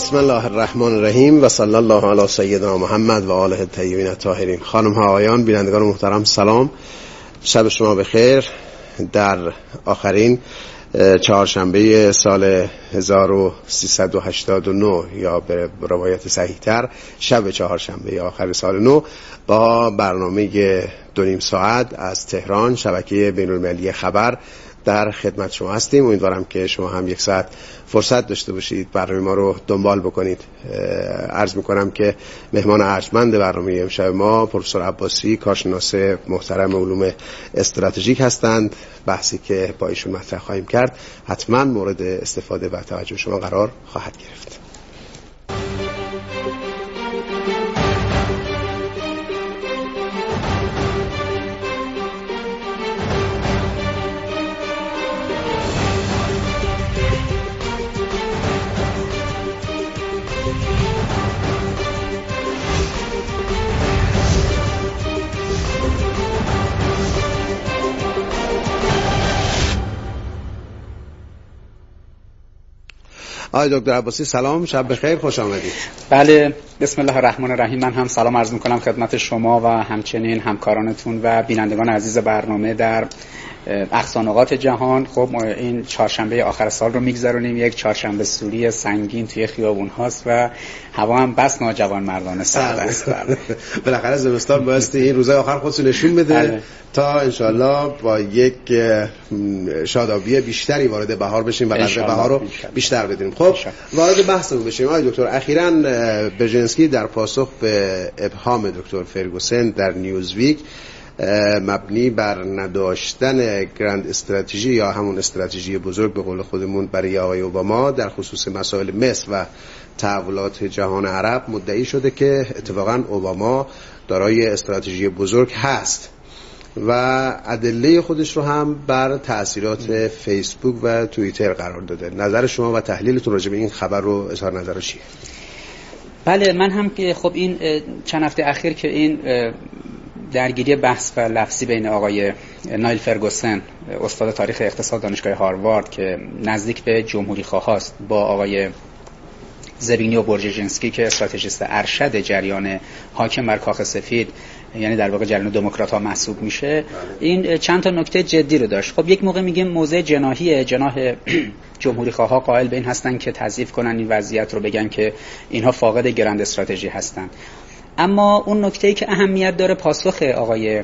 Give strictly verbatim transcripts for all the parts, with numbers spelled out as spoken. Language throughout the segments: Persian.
بسم الله الرحمن الرحیم و صلی الله علی سیدنا محمد و آله الطیبین الطاهرین. خانم ها آقایان، بینندگان محترم، سلام، شب شما بخیر. در آخرین چهارشنبه سال هزار و سیصد و هشتاد و نه یا به روایت صحیح تر شب چهارشنبه آخر سال نو با برنامه دو نیم ساعت از تهران شبکه بین المللی خبر در خدمت شما هستیم. امیدوارم که شما هم یک ساعت فرصت داشته باشید برنامه ما رو دنبال بکنید. عرض میکنم که مهمان ارجمند برنامه امشب ما پروفسور عباسی، کارشناس محترم علوم استراتژیک هستند. بحثی که با ایشون مطرح خواهیم کرد حتما مورد استفاده و توجه شما قرار خواهد گرفت. آقای دکتر عباسی سلام، شب بخیر، خوش آمدید. بله، بسم الله الرحمن الرحیم. من هم سلام عرض میکنم خدمت شما و همچنین همکارانتون و بینندگان عزیز برنامه در اقصا نقاط جهان. خب این چهارشنبه آخر سال رو میگذرونیم، یک چهارشنبه سوری سنگین توی خیابون هاست و هوا هم بس ناجوان مردانه سرد است. بالاخره زمستان بایستی این روزهای آخر خودش نشون بده بله. تا انشالله با یک شادابی بیشتری وارد بهار بشیم و قدر بهار رو بیشتر بدیم. خب وارد بحثمون بشیم. آقای دکتر، اخیراً برژنسکی در پاسخ به ابهام دکتر فرگوسن در نیوزویک مبنی بر نداشتن گرند استراتژی یا همون استراتژی بزرگ به قول خودمون برای آقای اوباما در خصوص مسائل مصر و تحولات جهان عرب مدعی شده که اتفاقاً اوباما دارای استراتژی بزرگ هست و ادله خودش رو هم بر تأثیرات فیسبوک و توییتر قرار داده. نظر شما و تحلیلتون راجع به این خبر رو اظهار نظر چیه؟ بله، من هم که خب این چند هفته اخیر که این درگیری بحث و لفظی بین آقای نایل فرگوسن استاد تاریخ اقتصاد دانشگاه هاروارد که نزدیک به جمهوری خواه است با آقای زبیگنیو بورژژنسکی که استراتژیست ارشد جریان حاکم بر کاخ سفید، یعنی در واقع جریان دموکرات ها محسوب میشه، این چند تا نکته جدی رو داشت. خب یک موقع میگیم موضع جناحی جناح جمهوری خواه ها قائل به این هستن که تضعیف کنن این وضعیت رو، بگن که اینها فاقد گرند استراتژی هستن. اما اون نکته‌ای که اهمیت داره پاسخ آقای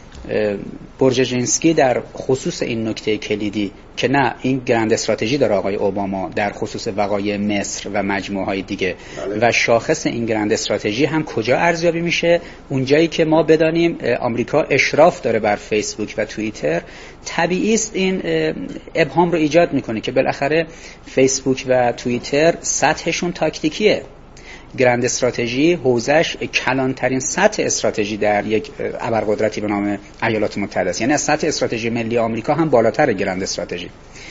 برژژنسکی در خصوص این نکته کلیدی که نه، این گرند استراتژی داره آقای اوباما در خصوص وقایع مصر و مجموعه‌های دیگه بله. و شاخص این گرند استراتژی هم کجا ارزیابی میشه؟ اونجایی که ما بدانیم آمریکا اشراف داره بر فیسبوک و توییتر. طبیعی است این ابهام رو ایجاد میکنه که بالاخره فیسبوک و توییتر سطحشون تاکتیکیه. گرند استراتژی حوزش کلانترین سطح استراتژی در یک ابرقدرتی به نام ایالات متحده است، یعنی از سطح استراتژی ملی آمریکا هم بالاتر گرند استراتژی.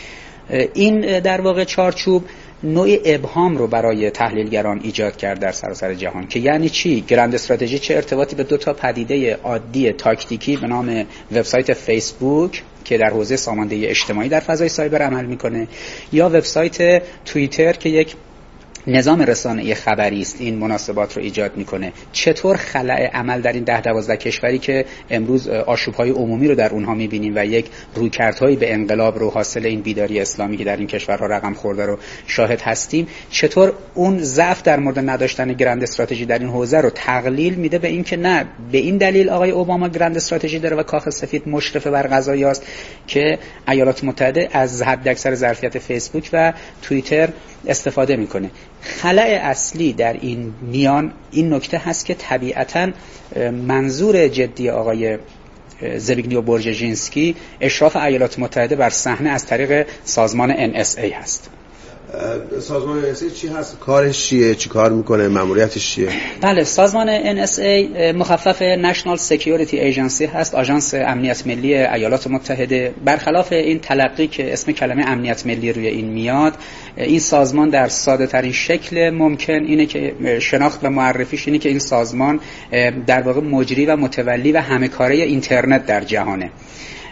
این در واقع چارچوب نوع ابهام رو برای تحلیلگران ایجاد کرد در سراسر جهان که یعنی چی؟ گرند استراتژی چه ارتباطی به دو تا پدیده عادی تاکتیکی به نام وبسایت فیسبوک که در حوزه ساماندهی اجتماعی در فضای سایبر عمل میکنه یا وبسایت توییتر که یک نظام رسانه‌ای خبری است، این مناسبات رو ایجاد میکنه؟ چطور خلأ عمل در این ده دوازده کشوری که امروز آشوب‌های عمومی رو در اونها میبینیم و یک رویکردهایی به انقلاب رو حاصل این بیداری اسلامی که در این کشورها رقم خورده رو شاهد هستیم، چطور اون ضعف در مورد نداشتن گرند استراتژی در این حوزه رو تقلیل میده به این که نه، به این دلیل آقای اوباما گرند استراتژی داره و کاخ سفید مشرف بر قضایی است که ایالات متحده از حداکثر ظرفیت فیسبوک و توییتر استفاده میکنه. خلأ اصلی در این میان این نکته هست که طبیعتاً منظور جدی آقای زبیگنیو بورژژنسکی اشراف ایالات متحده بر صحنه از طریق سازمان ان اس ای هست. سازمان ان اس ای چی هست؟ کارش چیه؟ چی کار میکنه؟ ماموریتش چیه؟ بله، سازمان ان اس ای مخفف نشنال سکیوریتی ایجنسی هست، آژانس امنیت ملی ایالات متحده. برخلاف این تلقی که اسم کلمه امنیت ملی روی این میاد، این سازمان در ساده ترین شکل ممکن اینه که شناخت و معرفیش اینه که این سازمان در واقع مجری و متولی و همه کاره اینترنت در جهانه.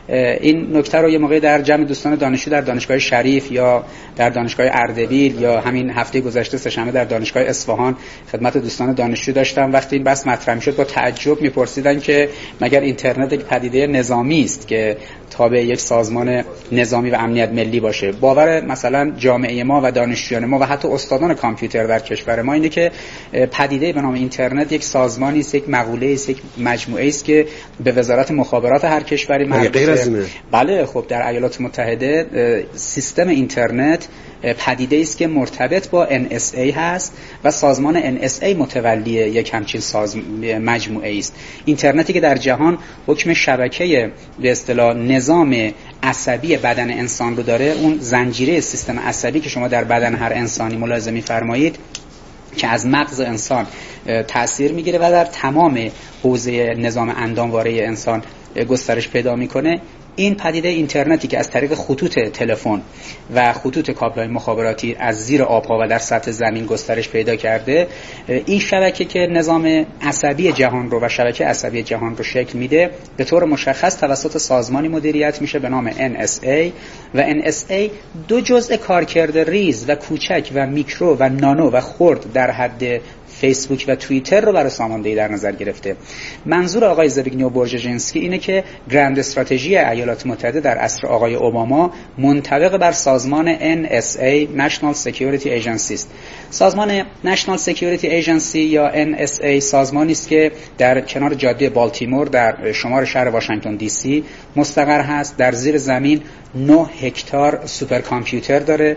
این نکته رو یه موقع در جمع دوستان دانشجو در دانشگاه شریف یا در دانشگاه اردبیل یا همین هفته گذشته سه‌شنبه در دانشگاه اصفهان خدمت دوستان دانشجو داشتم. وقتی این بحث مطرح می‌شد با تعجب می‌پرسیدن که مگر اینترنت یک پدیده نظامی است که تابع یک سازمان نظامی و امنیت ملی باشه؟ باور مثلا جامعه ما و دانشجویان ما و حتی استادان کامپیوتر در کشور ما اینه که پدیده به نام اینترنت یک سازمانی است، یک مقوله است، یک مجموعه است که به وزارت مخابرات هر کشوری مربوطه. بله خب در ایالات متحده سیستم اینترنت پدیده است که مرتبط با ان اس ای هست و سازمان ان اس ای متولی یک همچین ساز مجموعه است. اینترنتی که در جهان حکم شبکه به اصطلاح نظام عصبی بدن انسان رو داره، اون زنجیره سیستم عصبی که شما در بدن هر انسانی ملاحظه می‌فرمایید که از مغز انسان تأثیر میگیره و در تمام حوزه نظام اندامواره انسان گسترش پیدا میکنه. این پدیده اینترنتی که از طریق خطوط تلفن و خطوط کابل‌های مخابراتی از زیر آبها و در سطح زمین گسترش پیدا کرده، این شبکه که نظام عصبی جهان رو و شبکه عصبی جهان رو شکل میده به طور مشخص توسط سازمانی مدیریت میشه به نام ان اس ای و ان اس ای دو جزء کارکرد ریز و کوچک و میکرو و نانو و خرد در حد فیسبوک و توییتر رو برای ساماندهی در نظر گرفته. منظور آقای زبیگنیو برژژینسکی اینه که گرند استراتژی ایالات متحده در عصر آقای اوباما منطبق بر سازمان ان اس ای National Security Agency است. سازمان National Security Agency یا ان اس ای سازمانی است که در کنار جاده بالتیمور در شمال شهر واشنگتن دی سی مستقر هست. در زیر زمین نه هکتار سوپر کامپیوتر داره.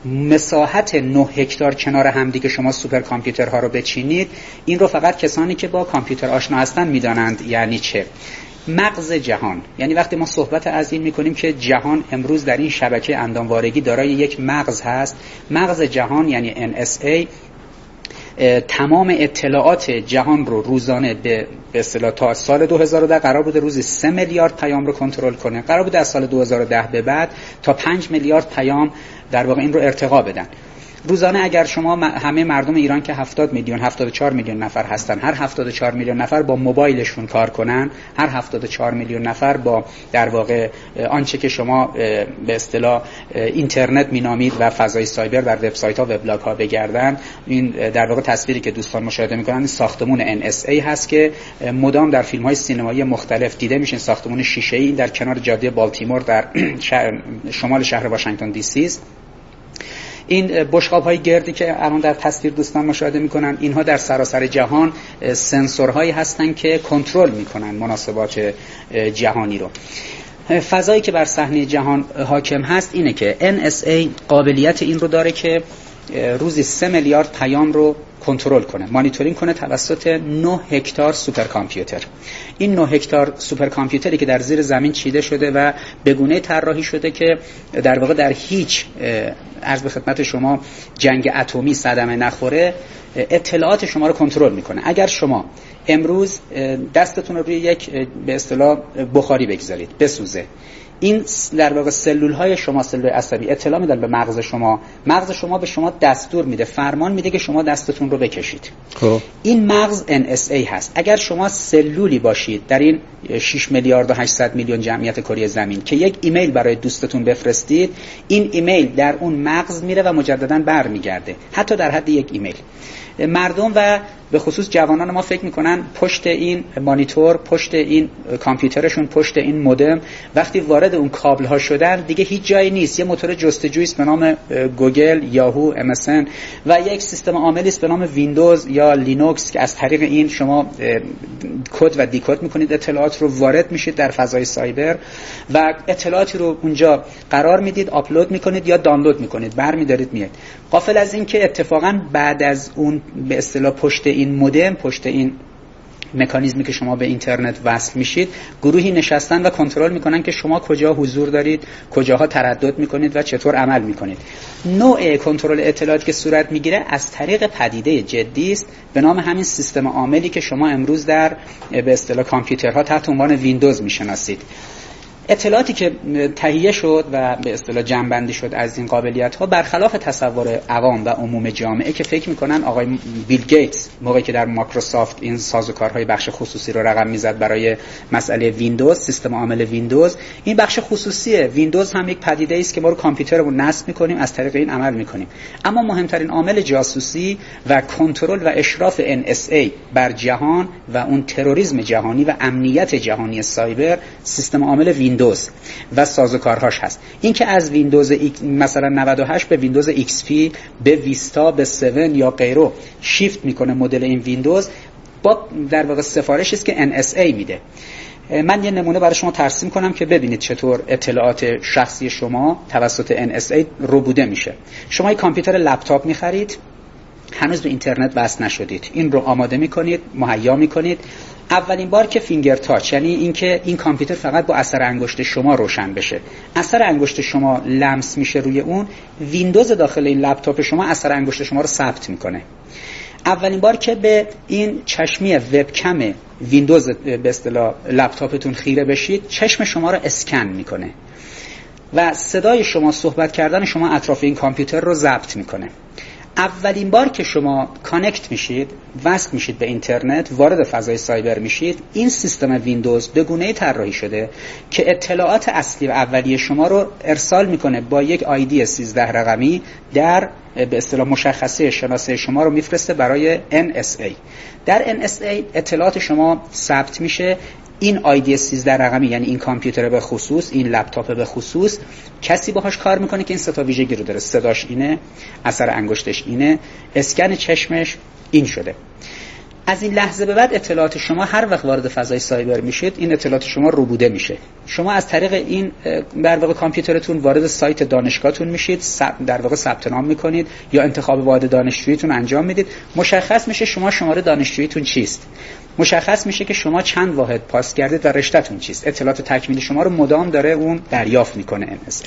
مساحت نه هکتار کنار همدیگه شما سوپر کامپیوترها رو بچینید، این رو فقط کسانی که با کامپیوتر آشنا هستن میدانند یعنی چه. مغز جهان، یعنی وقتی ما صحبت از این میکنیم که جهان امروز در این شبکه انداموارگی دارای یک مغز هست، مغز جهان یعنی ان اس ای تمام اطلاعات جهان رو روزانه به به اصطلاح تا سال دو هزار و ده قرار بوده روزی سه میلیارد پیام رو کنترل کنه، قرار بوده از سال دو هزار و ده به بعد تا پنج میلیارد پیام در واقع این رو ارتقا بدن. روزانه اگر شما همه مردم ایران که هفتاد میلیون هفتاد و چهار میلیون نفر هستن، هر هفتاد و چهار میلیون نفر با موبایلشون کار کنن، هر هفتاد و چهار میلیون نفر با در واقع آنچه که شما به اصطلاح اینترنت مینامید و فضای سایبر در وبسایت ها وبلاگ ها بگردن، این در واقع تصویری که دوستان مشاهده میکنن ساختمون ان اس ای هست که مدام در فیلم های سینمایی مختلف دیده میشه. ساختمون شیشه ای در کنار جاده بالتیمور در شمال شهر واشنگتن دی سی است. این بشقاب‌های گردی که الان در تصویر دوستان مشاهده می‌کنن، اینها در سراسر جهان سنسورهایی هستند که کنترل می‌کنن مناسبات جهانی رو. فضایی که بر صحنه جهان حاکم هست اینه که ان اس ای قابلیت این رو داره که روزی سه میلیارد پیام رو کنترل کنه، مانیتورینگ کنه توسط نه هکتار سوپر کامپیوتر. این نه هکتار سوپر کامپیوتری که در زیر زمین چیده شده و به گونه‌ای طراحی شده که در واقع در هیچ عرض به خدمت شما جنگ اتمی صدمه نخوره، اطلاعات شما رو کنترل میکنه. اگر شما امروز دستتون رو روی یک به اصطلاح بخاری بگذارید بسوزه، این در واقع سلول های شما، سلول عصبی اطلاع میدن به مغز شما، مغز شما به شما دستور میده، فرمان میده که شما دستتون رو بکشید. خب این مغز ان اس ای هست. اگر شما سلولی باشید در این شش میلیارد و هشتصد میلیون جمعیت کره زمین که یک ایمیل برای دوستتون بفرستید، این ایمیل در اون مغز میره و مجددا برمیگرده، حتی در حد یک ایمیل. مردم و به خصوص جوانان ما فکر میکنن پشت این مانیتور، پشت این کامپیوترشون، پشت این مودم وقتی وارد اون کابل ها شدن دیگه هیچ جایی نیست. یه موتور جستجویی است به نام گوگل، یاهو، ام اس ان و یک سیستم عاملی است به نام ویندوز یا لینوکس که از طریق این شما کد و دیکد میکنید، اطلاعات رو وارد میشید در فضای سایبر و اطلاعاتی رو اونجا قرار میدید، آپلود میکنید یا دانلود میکنید، برمی‌دارید میاد. غافل از این که اتفاقا بعد از اون به اصطلاح پشت این مودم، پشت این مکانیزمی که شما به اینترنت وصل میشید، گروهی نشستن و کنترل میکنن که شما کجا حضور دارید، کجاها تردد میکنید و چطور عمل میکنید. نوع کنترل اطلاعاتی که صورت میگیره از طریق پدیده جدی است به نام همین سیستم عاملی که شما امروز در به اصطلاح کامپیوترها تحت عنوان ویندوز میشناسید. اطلاعاتی که تهیه شد و به اصطلاح جمع‌بندی شد از این قابلیت‌ها برخلاف تصور عوام و عموم جامعه که فکر می‌کنن آقای بیل گیتس موقعی که در مایکروسافت این سازوکارهای بخش خصوصی رو رقم می‌زد برای مسئله ویندوز، سیستم عامل ویندوز، این بخش خصوصی ویندوز هم یک پدیده است که ما رو کامپیوترمون نصب می‌کنیم، از طریق این عمل می‌کنیم. اما مهمترین عامل جاسوسی و کنترل و اشراف ان اس ای بر جهان و اون تروریسم جهانی و امنیت جهانی سایبر سیستم عامل ویندوز و سازوکارهاش هست. این که از ویندوز مثلا نود و هشت به ویندوز ایکس پی، به ویستا، به هفت یا غیره شیفت میکنه مدل این ویندوز، با در واقع سفارشی است که ان اس ای میده. من یه نمونه برای شما ترسیم کنم که ببینید چطور اطلاعات شخصی شما توسط ان اس ای ربوده میشه. شما یک کامپیوتر لپتاپ میخرید، هنوز به اینترنت وصل نشدید، این رو آماده میکنید، مهیا میکنید. اولین بار که فینگر تاچ، یعنی اینکه این کامپیوتر فقط با اثر انگشت شما روشن بشه، اثر انگشت شما لمس میشه روی اون، ویندوز داخل این لپتاپ شما اثر انگشت شما رو ثبت میکنه. اولین بار که به این چشمی وبکم ویندوز به اصطلاح لپتاپتون خیره بشید، چشم شما رو اسکن میکنه و صدای شما، صحبت کردن شما اطراف این کامپیوتر رو ضبط میکنه. اولین بار که شما کانکت میشید، وصل میشید به اینترنت، وارد فضای سایبر میشید، این سیستم ویندوز به گونه‌ای طراحی شده که اطلاعات اصلی و اولیه شما رو ارسال میکنه با یک آیدی سیزده رقمی در به اصطلاح مشخصه شناسه شما رو میفرسته برای ان اس ای. در ان اس ای اطلاعات شما ثبت میشه. این آیدی سیزده رقمی، یعنی این کامپیوتر به خصوص، این لپتاپ به خصوص، کسی باهاش کار میکنه که این سه تا ویژگی رو داره. صداش اینه، اثر انگشتش اینه، اسکن چشمش این شده. از این لحظه به بعد اطلاعات شما هر وقت وارد فضای سایبر میشید، این اطلاعات شما ربوده میشه. شما از طریق این در واقع کامپیوترتون وارد سایت دانشگاهتون میشید، در واقع ثبت نام میکنید یا انتخاب واحد دانشجوییتون انجام میدید. مشخص میشه شما شماره دانشجوییتون چیست. مشخص میشه که شما چند واحد پاس کردید و رشته‌تون چیست. اطلاعات تکمیلی شما رو مدام داره اون دریافت میکنه ان اس ای.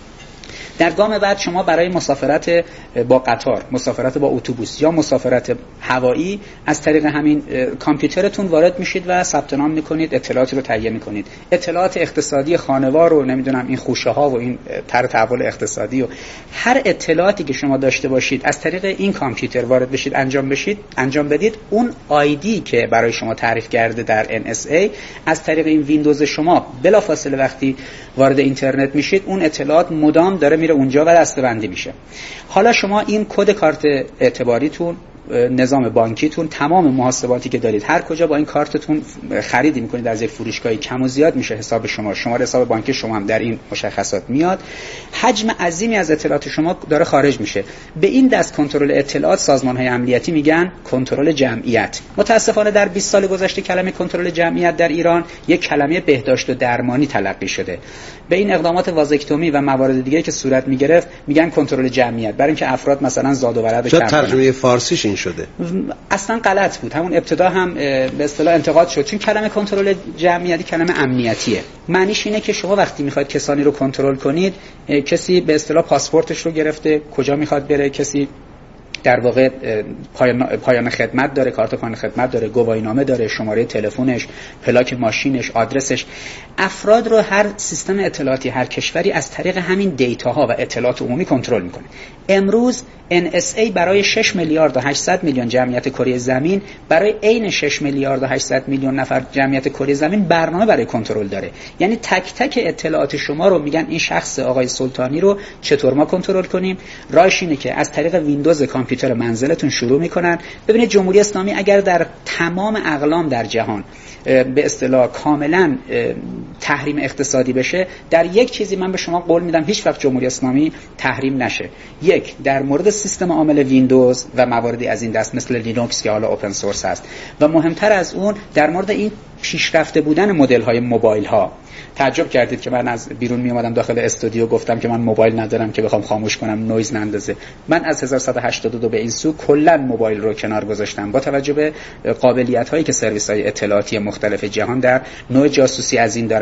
در گام بعد شما برای مسافرت با قطار، مسافرت با اتوبوس یا مسافرت هوایی از طریق همین کامپیوترتون وارد میشید و ثبت نام میکنید، اطلاعاتی رو تهیه میکنید. اطلاعات اقتصادی خانوار رو نمیدونم این خوشه ها و این طرح تحول اقتصادی و هر اطلاعاتی که شما داشته باشید از طریق این کامپیوتر وارد بشید، انجام بشید، انجام بدید. اون آیدی که برای شما تعریف کرده در ان اس ای از طریق این ویندوز شما بلافاصله وقتی وارد اینترنت میشید، اون اطلاعات مدام داره میره اونجا و دسته‌بندی میشه. حالا شما این کد کارت اعتباریتون، نظام بانکیتون، تمام محاسباتی که دارید، هر کجا با این کارتتون خریدی میکنید از یک فروشگاهی، کم و زیاد میشه حساب شما، شماره حساب بانکی شما هم در این مشخصات میاد. حجم عظیمی از اطلاعات شما داره خارج میشه. به این دست کنترل اطلاعات سازمان‌های امنیتی میگن کنترل جمعیت. متاسفانه در بیست سال گذشته کلمه کنترل جمعیت در ایران یک کلمه بهداشت و درمانی تلقی شده. به این اقدامات وازکتومی و موارد دیگه که صورت میگرفت میگن کنترل جمعیت، برای اینکه افراد مثلا زاد و ولد کردن. چه ترجمه فارسیش این شده؟ اصلا غلط بود. همون ابتدا هم به اصطلاح انتقاد شد، چون کلمه کنترل جمعیتی کلمه امنیتیه. معنیش اینه که شما وقتی میخواید کسانی رو کنترل کنید، کسی به اصطلاح پاسپورتش رو گرفته، کجا میخواد بره، کسی در واقع پایان پایان خدمت داره، کارت پایان خدمت داره، گواهینامه داره، شماره تلفنش، پلاک ماشینش، آدرسش. افراد رو هر سیستم اطلاعاتی هر کشوری از طریق همین دیتاها و اطلاعات عمومی کنترل میکنه. امروز ان اس ای برای شش میلیارد و هشتصد میلیون جمعیت کره زمین، برای عین شش میلیارد و هشتصد میلیون نفر جمعیت کره زمین برنامه برای کنترل داره. یعنی تک تک اطلاعات شما رو میگن این شخص آقای سلطانی رو چطور ما کنترل کنیم. راهش اینه که از طریق ویندوز کامپیوتر منزلتون شروع میکنن. ببینید جمهوری اسلامی اگر در تمام اقلام در جهان به اصطلاح کاملا تحریم اقتصادی بشه، در یک چیزی من به شما قول میدم هیچ وقت جمهوری اسلامی تحریم نشه. یک، در مورد سیستم عامل ویندوز و مواردی از این دست مثل لینوکس که حالا اوپن سورس هست، و مهمتر از اون در مورد این پیشرفته بودن مدل های موبایل ها. تعجب کردید که من از بیرون می اومدم داخل استودیو گفتم که من موبایل ندارم که بخوام خاموش کنم نویز نندازه. من از هزار و سیصد و هشتاد و دو به این سو کلا موبایل رو کنار گذاشتم با توجه به قابلیت هایی که سرویس های اطلاعاتی مختلف جهان در نوع جاسوسی از این دارن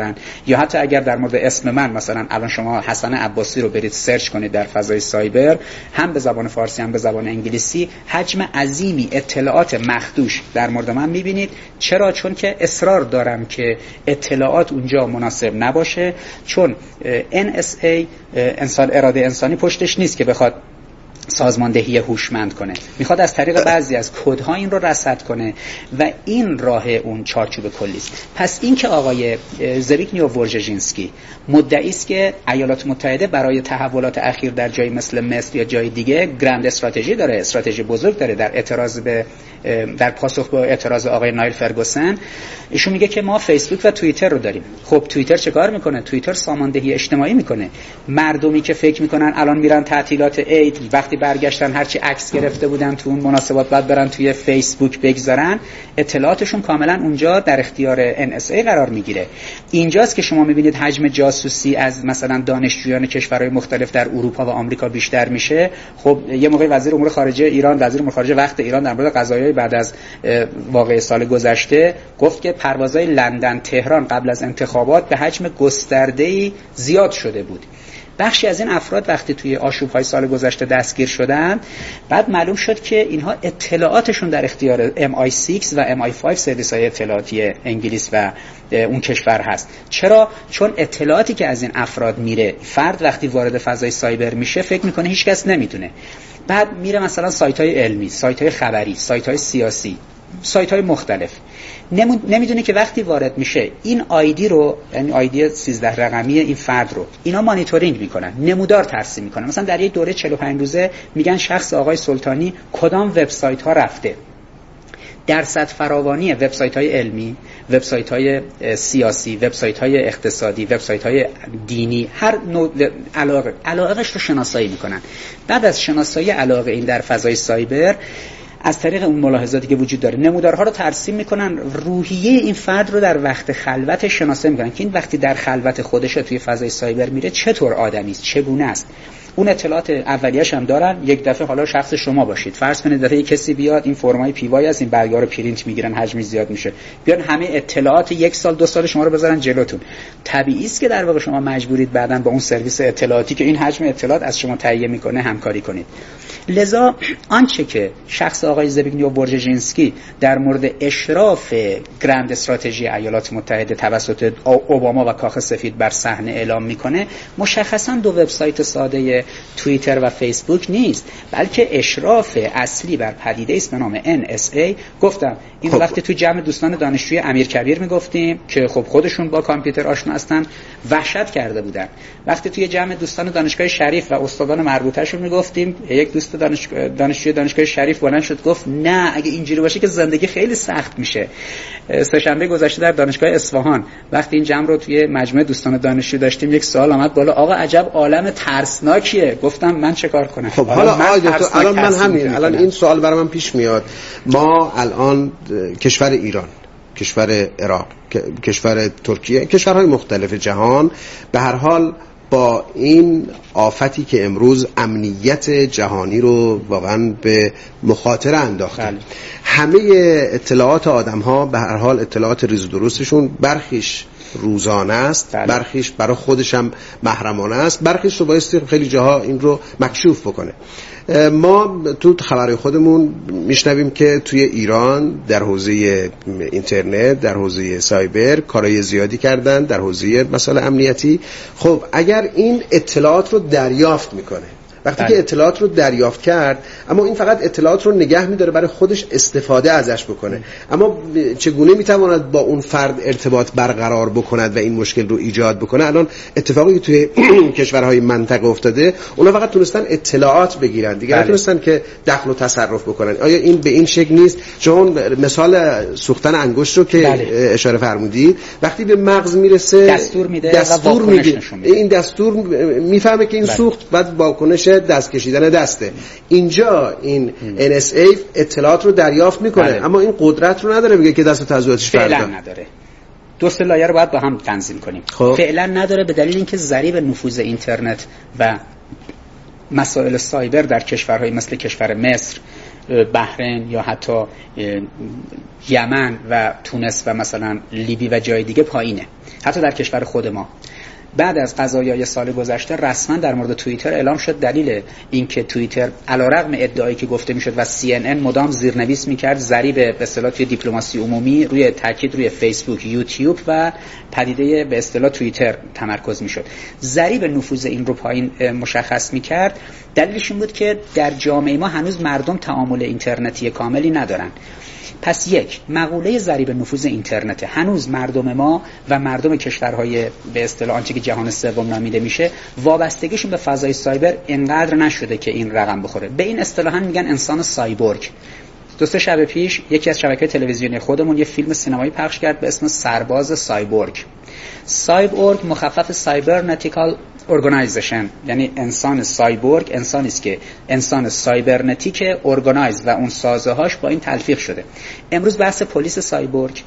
دارن، یا حتی اگر در مورد اسم من مثلا الان شما حسن عباسی رو برید سرچ کنید در فضای سایبر، هم به زبان فارسی هم به زبان انگلیسی حجم عظیمی اطلاعات مخدوش در مورد من میبینید. چرا؟ چون که اصرار دارم که اطلاعات اونجا مناسب نباشه، چون ان اس ای انسان اراده انسانی پشتش نیست که بخواد سازماندهی هوشمند کنه، میخواد از طریق بعضی از کدها این رو رصد کنه و این راه اون چارچوب کلی است. پس این که آقای زبیگنیو ورژژینسکی مدعی است که ایالات متحده برای تحولات اخیر در جایی مثل مصر یا جای دیگه گرند استراتژی داره، استراتژی بزرگ داره در اعتراض به در پاسخ به اعتراض آقای نایل فرگوسن، ایشون میگه که ما فیسبوک و توییتر رو داریم. خب توییتر چه کار میکنه؟ توییتر ساماندهی اجتماعی میکنه. مردمی که فکر میکنن الان میرن تعطیلات عید، وقتی برگشتن هرچی عکس گرفته بودن تو اون مناسبات بعد برن توی فیسبوک بگذارن، اطلاعاتشون کاملا اونجا در اختیار ان اس ای قرار میگیره. اینجاست که شما میبینید حجم جاسوسی از مثلا دانشجویان کشورهای مختلف در اروپا و آمریکا بیشتر میشه. خب یه موقع وزیر امور خارجه ایران، وزیر امور خارجه وقت ایران در مورد قضایای بعد از واقعه سال گذشته گفت که پروازهای لندن تهران قبل از انتخابات به حجم گسترده‌ای زیاد شده بود. بخشی از این افراد وقتی توی آشوب‌های سال گذشته دستگیر شدن، بعد معلوم شد که اینها اطلاعاتشون در اختیار ام آی شش و ام آی پنج سرویس‌های اطلاعاتی انگلیس و اون کشور هست. چرا؟ چون اطلاعاتی که از این افراد میره، فرد وقتی وارد فضای سایبر میشه فکر میکنه هیچکس نمیدونه، بعد میره مثلا سایت‌های علمی، سایت‌های خبری، سایت‌های سیاسی، سایت‌های مختلف، نمیدونه که وقتی وارد میشه این آیدی رو، یعنی آیدی سیزده رقمی این فرد رو اینا مانیتورینگ میکنن، نمودار ترسیم میکنن. مثلا در یک دوره چهل و پنج روزه میگن شخص آقای سلطانی کدام وبسایت ها رفته. درصد فراوانی وبسایت های علمی، وبسایت های سیاسی، وبسایت های اقتصادی، وبسایت های دینی، هر نوع علاقه علاقهش رو شناسایی میکنن. بعد از شناسایی علاقه این در فضای سایبر، از طریق اون ملاحظاتی که وجود داره نمودارها رو ترسیم میکنن، روحیه این فرد رو در وقت خلوت شناسایی میکنن که این وقتی در خلوت خودش توی فضای سایبر میره چطور آدمی است، چگونه است. اون اطلاعات اولیه‌اش هم دارن. یک دفعه حالا شخص شما باشید، فرض کنید دفعه کسی بیاد این فرمای پیوای از این برگا رو پرینت میگیرن، حجمش زیاد میشه، بیان همه اطلاعات یک سال دو سال شما رو بذارن جلوتون. طبیعی است که در واقع شما مجبورید بعداً با اون سرویس اطلاعاتی که این حجم اطلاعات از شما تهیه میکنه همکاری کنید. لذا آنچه که شخص آقای زبیگنیو ورژژینسکی در مورد اشراف گرند استراتژی ایالات متحده توسط اوباما و کاخ سفید بر صحنه اعلام میکنه، مشخصاً دو وبسایت ساده توییتر و فیسبوک نیست، بلکه اشراف اصلی بر پدیده است به نام ان اس ای. گفتم این خب. وقتی تو جمع دوستان دانشجوی امیرکبیر میگفتیم که خب خودشون با کامپیوتر آشنا هستن، وحشت کرده بودن. وقتی توی جمع دوستان دانشگاه شریف و استادان مربوطه‌شون میگفتیم، یک دوست دانشگاه دانشجوی دانشگاه شریف بلند شد گفت نه اگه اینجوری باشه که زندگی خیلی سخت میشه. سه‌شنبه گذشته در دانشگاه اصفهان وقتی این جمع رو توی مجمع دوستان دانشجو داشتیم، یک سوال آمد بالا، آقا عجب عالم ترسناکیه. گفتم من چه کار کنم؟ خب حالا من تو الان من همین الان این سوال برای من پیش میاد. ما الان کشور ایران، کشور عراق، کشور ترکیه، کشورهای مختلف جهان به هر حال با این آفتی که امروز امنیت جهانی رو واقعا به مخاطره انداخته، بله. همه اطلاعات آدم ها به هر حال اطلاعات ریز و درستشون برخیش روزانه است، بله. برخیش برای خودش هم محرمانه است، برخیش رو بایستی خیلی جاها این رو مکشوف بکنه. ما تو خبرهای خودمون میشنویم که توی ایران در حوزه اینترنت، در حوزه سایبر کارهای زیادی کردن، در حوزه مسائل امنیتی. خب اگر این اطلاعات رو دریافت میکنه، وقتی بله. که اطلاعات رو دریافت کرد، اما این فقط اطلاعات رو نگه می‌داره برای خودش استفاده ازش بکنه، اما چگونه میتواند با اون فرد ارتباط برقرار بکند و این مشکل رو ایجاد بکنه؟ الان اتفاقی توی کشورهای منطقه افتاده، اونا فقط تونستن اطلاعات بگیرن، دیگه نتونستن که دخل و تصرف بکنن. آیا این به این شکل نیست؟ چون مثال سوختن انگشت رو که بله. اشاره فرمودید، وقتی به مغز میرسه دستور میده، دستور میده، این دستور میفهمه که این بله. سوخت، بعد واکنش دست کشیدن دسته. اینجا این ان اس ای اطلاعات رو دریافت میکنه، بله. اما این قدرت رو نداره بگه که دست تزویدش فردا. فعلا نداره. دو سه لایه رو باید با هم تنظیم کنیم. خب. فعلا نداره به دلیل اینکه ضریب نفوذ اینترنت و مسائل سایبر در کشورهای مثل کشور مصر بحرین یا حتی یمن و تونس و مثلا لیبی و جای دیگه پایینه، حتی در کشور خود ما. بعد از قضایای سال گذشته رسما در مورد توییتر اعلام شد دلیل اینکه توییتر علیرغم ادعایی که گفته میشد و سی ان ان مدام زیرنویس میکرد ضریب به اصطلاح توی دیپلماسی عمومی روی تاکید روی فیسبوک، یوتیوب و پدیده به اصطلاح توییتر تمرکز میشد، ضریب نفوذ این رو پایین مشخص میکرد. دلیلش این بود که در جامعه ما هنوز مردم تعامل اینترنتی کاملی ندارن. پس یک مقوله ضریب نفوذ اینترنت، هنوز مردم ما و مردم کشورهای به اصطلاح آنچه که جهان سوم نامیده میشه وابستگیشون به فضای سایبر اینقدر نشده که این رقم بخوره. به این اصطلاحاً میگن انسان سایبورگ. دو سه شب پیش یکی از شبکه‌های تلویزیونی خودمون یه فیلم سینمایی پخش کرد به اسم سرباز سایبورگ. سایبورگ مخفف سایبرنتیکال ارگانایزیشن، یعنی انسان سایبورگ انسانی است که انسان سایبرنتیک ارگانایز و اون سازه‌هاش با این تلفیق شده. امروز بحث پلیس سایبورگ،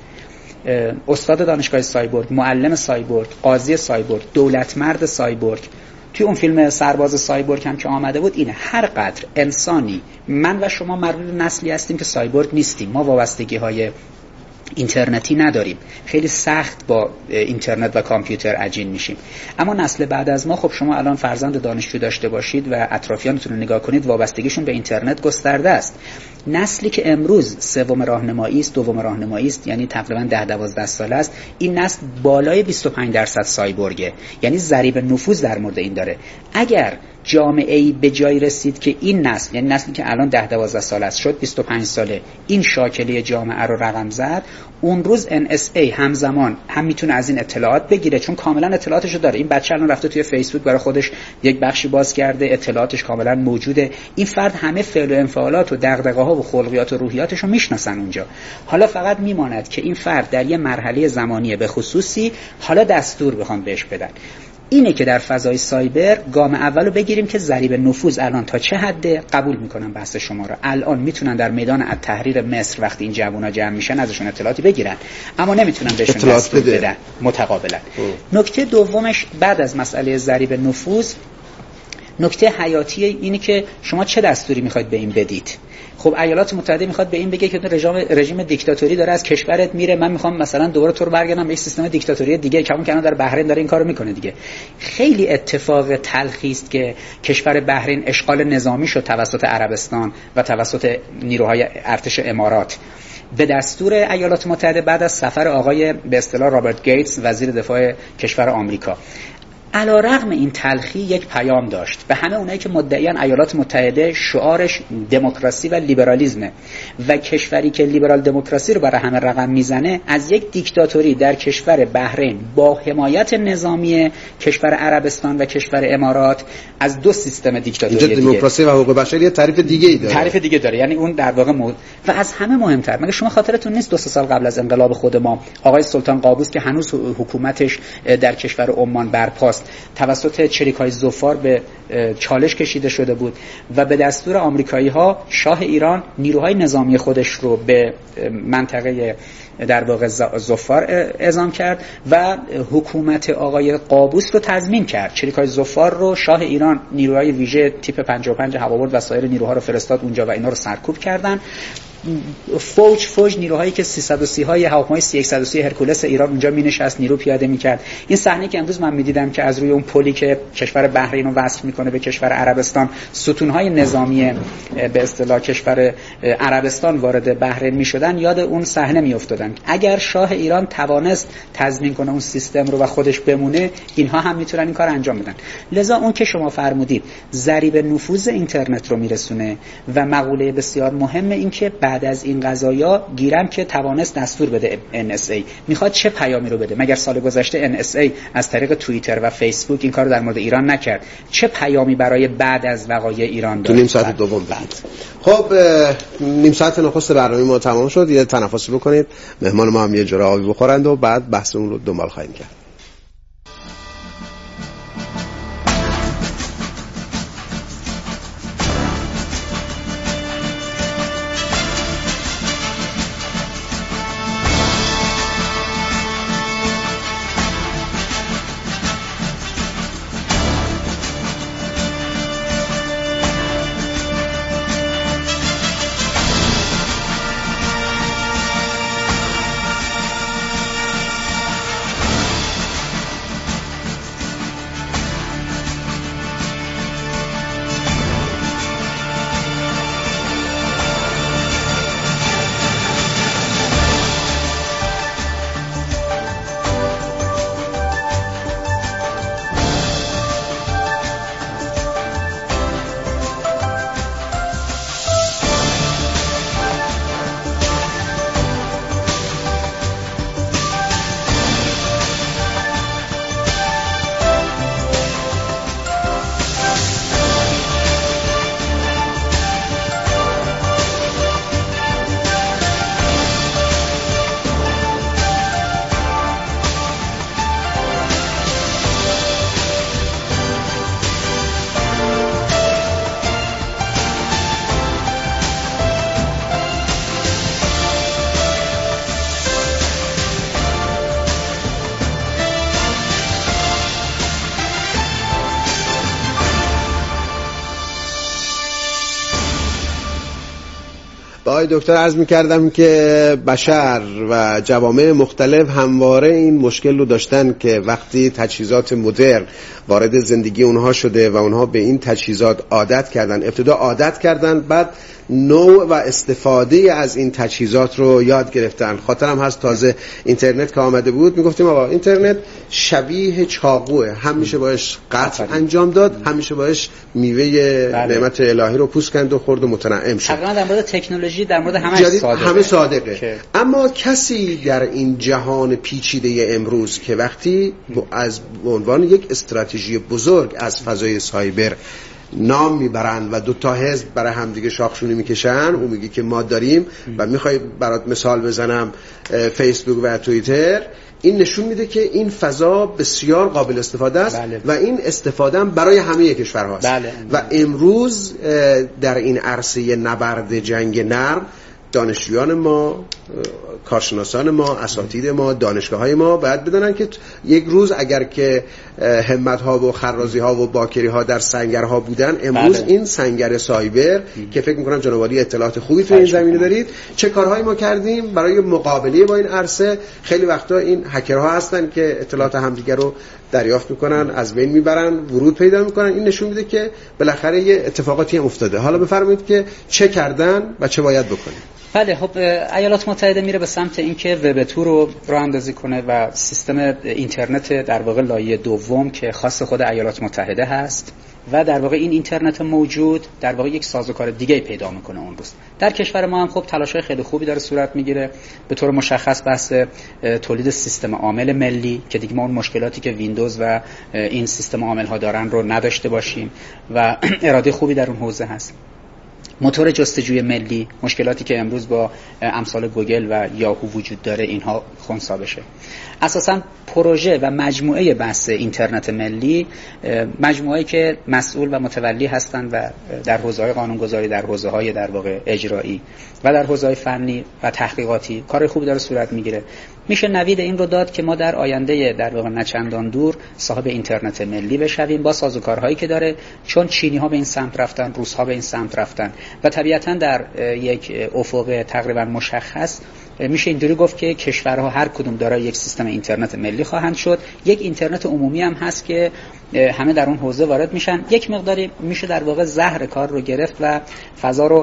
استاد دانشگاه سایبورگ، معلم سایبورگ، قاضی سایبورگ، دولتمرد سایبورگ، توی اون فیلم سرباز سایبورگ هم که آمده بود اینه. هر قدر انسانی، من و شما مربوط به نسلی هستیم که سایبورگ نیستیم، ما وابستگی‌های اینترنتی نداریم، خیلی سخت با اینترنت و کامپیوتر عجین میشیم. اما نسل بعد از ما، خب شما الان فرزند دانشجو داشته باشید و اطرافیانتون رو نگاه کنید، وابستگیشون به اینترنت گسترده است. نسلی که امروز سوم راهنمایی است، دوم راهنمایی است، یعنی تقریبا ده دوازده ساله است، این نسل بالای بیست و پنج درصد سایبورگه، یعنی ضریب نفوذ در مورد این داره. اگر جامعه‌ای به جای رسید که این نسل، یعنی نسلی که الان ده دوازده ساله است شد بیست و پنج ساله، این شاکله جامعه رو رقم زد، اون روز ان اس ای همزمان هم میتونه از این اطلاعات بگیره، چون کاملا اطلاعاتشو داره. این بچه الان رفته توی فیسبوک برای خودش یک بخشی باز کرده، اطلاعاتش کاملا موجوده. این فرد همه فعل و انفعالات و دغدغه‌ها و خلقیات و روحیاتشو میشناسن اونجا. حالا فقط میماند که این فرد در یه مرحله زمانی به خصوصی حالا دستور بخوان بهش بدن. اینه که در فضای سایبر گام اولو بگیریم که ضریب نفوذ الان تا چه حده. قبول میکنم بحث شما را، الان میتونن در میدان التحریر مصر وقتی این جوونا جمع میشن ازشون اطلاعاتی بگیرن، اما نمیتونن بهشون دستور بدن متقابلا. نکته دومش بعد از مسئله ضریب نفوذ، نکته حیاتی اینه که شما چه دستوری میخواید به این بدید. خب ایالات متحده میخواد به این بگه که رژیم رژیم دیکتاتوری داره از کشورت میره، من میخوام مثلا دوباره تو رو برگردم به یک سیستم دیکتاتوری دیگه، کمون که الان در بحرین داره این کارو میکنه دیگه. خیلی اتفاق تلخی است که کشور بحرین اشغال نظامی شد توسط عربستان و توسط نیروهای ارتش امارات به دستور ایالات متحده بعد از سفر آقای به اصطلاح رابرت گیتس وزیر دفاع کشور آمریکا. علیرغم این تلخی یک پیام داشت به همه اونایی که مدعیان ایالات متحده شعارش دموکراسی و لیبرالیسمه و کشوری که لیبرال دموکراسی رو برای همه رقم میزنه، از یک دیکتاتوری در کشور بحرین با حمایت نظامی کشور عربستان و کشور امارات، از دو سیستم دیکتاتوری دیگه. دموکراسی و حقوق بشر یه تعریف دیگه ای داره. تعریف دیگه داره، یعنی اون در واقع مود. و از همه مهمتر، مگه شما خاطرتون نیست دو سه سال قبل از انقلاب خود ما آقای سلطان قابوس که هنوز حکومتش در کشور عمان برپاست توسط چریک‌های ظفار به چالش کشیده شده بود و به دستور آمریکایی‌ها شاه ایران نیروهای نظامی خودش رو به منطقه در واقع ظفار اعزام کرد و حکومت آقای قابوس رو تضمین کرد. چریک‌های ظفار رو شاه ایران نیروهای ویژه تیپ پنجاه و پنج هوابرد و سایر نیروها رو فرستاد اونجا و اینا رو سرکوب کردن. فوج فوج نیروهایی که سیصد و سی های هواپیمای سی صد و سی هرکولس ایران اونجا می‌نشست، نیرو پیاده می‌کرد. این صحنه که امروز من می‌دیدم که از روی اون پلی که کشور بحرین رو وصل می‌کنه به کشور عربستان، ستون‌های نظامی به اصطلاح کشور عربستان وارد بحرین می‌شدن، یاد اون صحنه می‌افتادم. اگر شاه ایران توانست تضمین کنه اون سیستم رو و خودش بمونه، اینها هم می‌تونن این کار انجام بدن. لذا اون که شما فرمودید ضریب نفوذ اینترنت رو میرسونه و مقوله بسیار مهم این که بعد از این قضایا گیرم که توانست دستور بده ان اس ای میخواد چه پیامی رو بده. مگر سال گذشته ان اس ای از طریق توییتر و فیسبوک این کارو در مورد ایران نکرد؟ چه پیامی برای بعد از وقایع ایران داره؟ تو نیم ساعت دوم بعد. خب نیم ساعت نخست برنامه ما تمام شد. یه تنفسی بکنید، مهمان ما هم یه جرعه آبی بخورند و بعد بحثمون رو دنبال خواهیم کرد. آقای دکتر عرض می‌کردم که بشر و جوامع مختلف همواره این مشکل رو داشتن که وقتی تجهیزات مدرن وارد زندگی اونها شده و اونها به این تجهیزات عادت کردن، ابتدا عادت کردن، بعد نوع و استفاده از این تجهیزات رو یاد گرفتن. خاطرم هست تازه اینترنت که آمده بود میگفتیم آقا اینترنت شبیه چاقوه، هم میشه باش قطع انجام داد، هم میشه باش میوه نعمت الهی رو پوست کند و خورد و متنعم شد. تقریبا در مورد تکنولوژی در مورد همه صادقه. همه صادقه که. اما کسی در این جهان پیچیده امروز که وقتی از عنوان یک استراتژی بزرگ از فضای سایبر نام میبرن و دو تا حزب برای هم دیگه شاخشونی میکشن، اون میگه که ما داریم و میخوای برات مثال بزنم فیسبوک و توییتر، این نشون میده که این فضا بسیار قابل استفاده است. بله. و این استفاده هم برای همه کشورهاست. بله. و امروز در این عرصه نبرد جنگ نرم دانشجویان ما، کارشناسان ما، اساتید ما، دانشگاه‌های ما باید بدونن که یک روز اگر که همت‌ها و خرازی‌ها و باکری‌ها در سنگرها بودن، امروز بله. این سنگر سایبر ام. که فکر می‌کنم جناب عالی اطلاعات خوبی تو این زمینه دارید، چه کارهایی ما کردیم برای مقابله با این عرصه. خیلی وقتا این هکرها هستن که اطلاعات همدیگه رو دریافت میکنن، از بین میبرن، ورود پیدا میکنن. این نشون میده که بالاخره یه اتفاقاتی هم افتاده. حالا بفرمایید که چه کردن و چه باید بکنیم. بله، خب ایالات متحده میره به سمت اینکه وب تو رو راه اندازی کنه و سیستم اینترنت در واقع لایه دوم که خاص خود ایالات متحده هست و در واقع این اینترنت موجود در واقع یک سازوکار دیگه پیدا میکنه اون روز. در کشور ما هم خب تلاش‌های خیلی خوبی داره صورت میگیره. به طور مشخص بحث تولید سیستم عامل ملی که دیگه ما اون مشکلاتی که ویندوز و این سیستم عامل ها دارن رو نداشته باشیم و اراده خوبی در اون حوزه هست. موتور جستجوی ملی، مشکلاتی که امروز با امثال گوگل و یاهو وجود داره اینها خنثی بشه. اساساً پروژه و مجموعه بحث اینترنت ملی مجموعه‌ای که مسئول و متولی هستند و در حوزه‌های قانونگذاری، در حوزه‌های در واقع اجرایی و در حوزه‌های فنی و تحقیقاتی کار خوبی داره صورت میگیره. میشه نوید این رو داد که ما در آینده در واقع نچندان دور صاحب اینترنت ملی بشویم با سازوکارهایی که داره، چون چینی‌ها به این سمت رفتن، روس‌ها به این سمت رفتن و طبیعتاً در یک افق تقریبا مشخص میشه اینجوری گفت که کشورها هر کدوم دارای یک سیستم اینترنت ملی خواهند شد. یک اینترنت عمومی هم هست که همه در اون حوزه وارد میشن. یک مقداری میشه در واقع زهر کار رو گرفت و فضا رو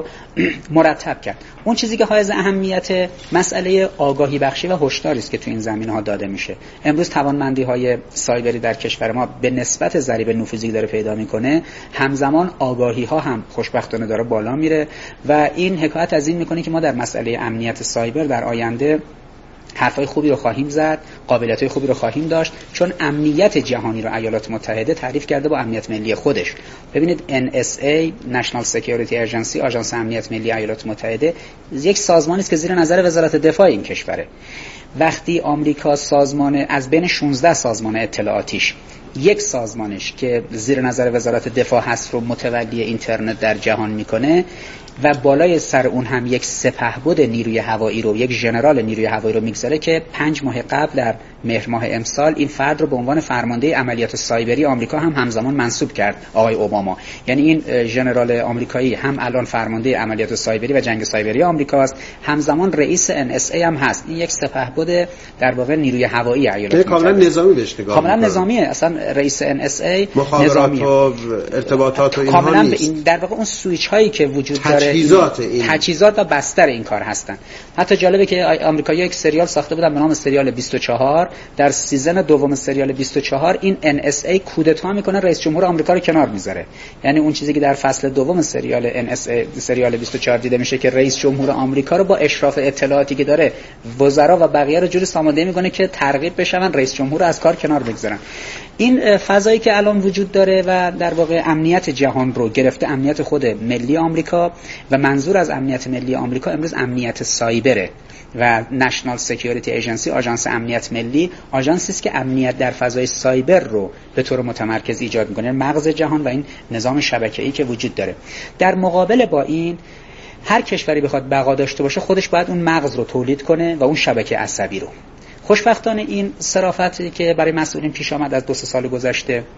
مرتب کرد. اون چیزی که حائز اهمیت مسئله آگاهی بخشی و هشداری است که تو این زمینه‌ها داده میشه. امروز توانمندی‌های سایبری در کشور ما به نسبت ضریب نفوذی داره پیدا میکنه، همزمان آگاهی‌ها هم خوشبختانه داره بالا میره و این حکایت از این میکنه که ما در مسئله امنیت سایبر در آینده حرفای خوبی رو خواهیم زد، قابلیت‌های خوبی رو خواهیم داشت، چون امنیت جهانی رو ایالات متحده تعریف کرده با امنیت ملی خودش. ببینید ان اس ای National Security Agency، آژانس امنیت ملی ایالات متحده، یک سازمانی است که زیر نظر وزارت دفاع این کشوره. وقتی آمریکا سازمان از بین شانزده سازمان اطلاعاتیش یک سازمانش که زیر نظر وزارت دفاع هست رو متولی اینترنت در جهان میکنه و بالای سر اون هم یک سپهبد نیروی هوایی رو، یک ژنرال نیروی هوایی رو میگذاره که پنج ماه قبل در مهر ماه امسال این فرد رو به عنوان فرمانده عملیات سایبری آمریکا هم همزمان منصوب کرد آقای اوباما. یعنی این ژنرال آمریکایی هم الان فرمانده عملیات سایبری و جنگ سایبری آمریکاست، همزمان رئیس ان اس ای هم هست. این یک سپهبد در واقع نیروی هوایی ایالات متحده. کاملا نظامی بهش نگاه کاملا نظامیه. اصلا رئیس ان اس ای مخابرات و ارتباطات و اینها کاملا نیست. این در واقع اون سوئیچ هایی که وجود داره، تجهیزات این تجهیزات و بستر این کار هستن. حتی جالبه که آمریکایی‌ها یک سریال ساخته بودن به نام سریال بیست و چهار. در سیزن دوم سریال بیست و چهار این ان اس ای کودتا میکنه، رئیس جمهور آمریکا رو کنار میذاره. یعنی اون چیزی که در فصل دوم سریال ان اس ای سریال بیست و چهار دیده میشه که رئیس جمهور آمریکا رو با اشراف اطلاعاتی که داره وزرا و بقیه رو جوری سامانده میکنه که ترغیب بشن رئیس جمهور رو از کار کنار بگذارن. این فضایی که الان وجود داره و در واقع امنیت جهان رو گرفته، امنیت خود ملی آمریکا و منظور از امنیت ملی آمریکا امروز امنیت سایبره و نشنال سکیوریتی ایجنسی، آژانس امنیت ملی، آژانسی است که امنیت در فضای سایبر رو به طور متمرکز ایجاد میکنه، مغز جهان و این نظام شبکه‌ای که وجود داره. در مقابل با این هر کشوری بخواد بقا داشته باشه خودش باید اون مغز رو تولید کنه و اون شبکه عصبی رو. خوشبختانه این صرافتی که برای مسئولین پیش آمد از دو سه سال گذشته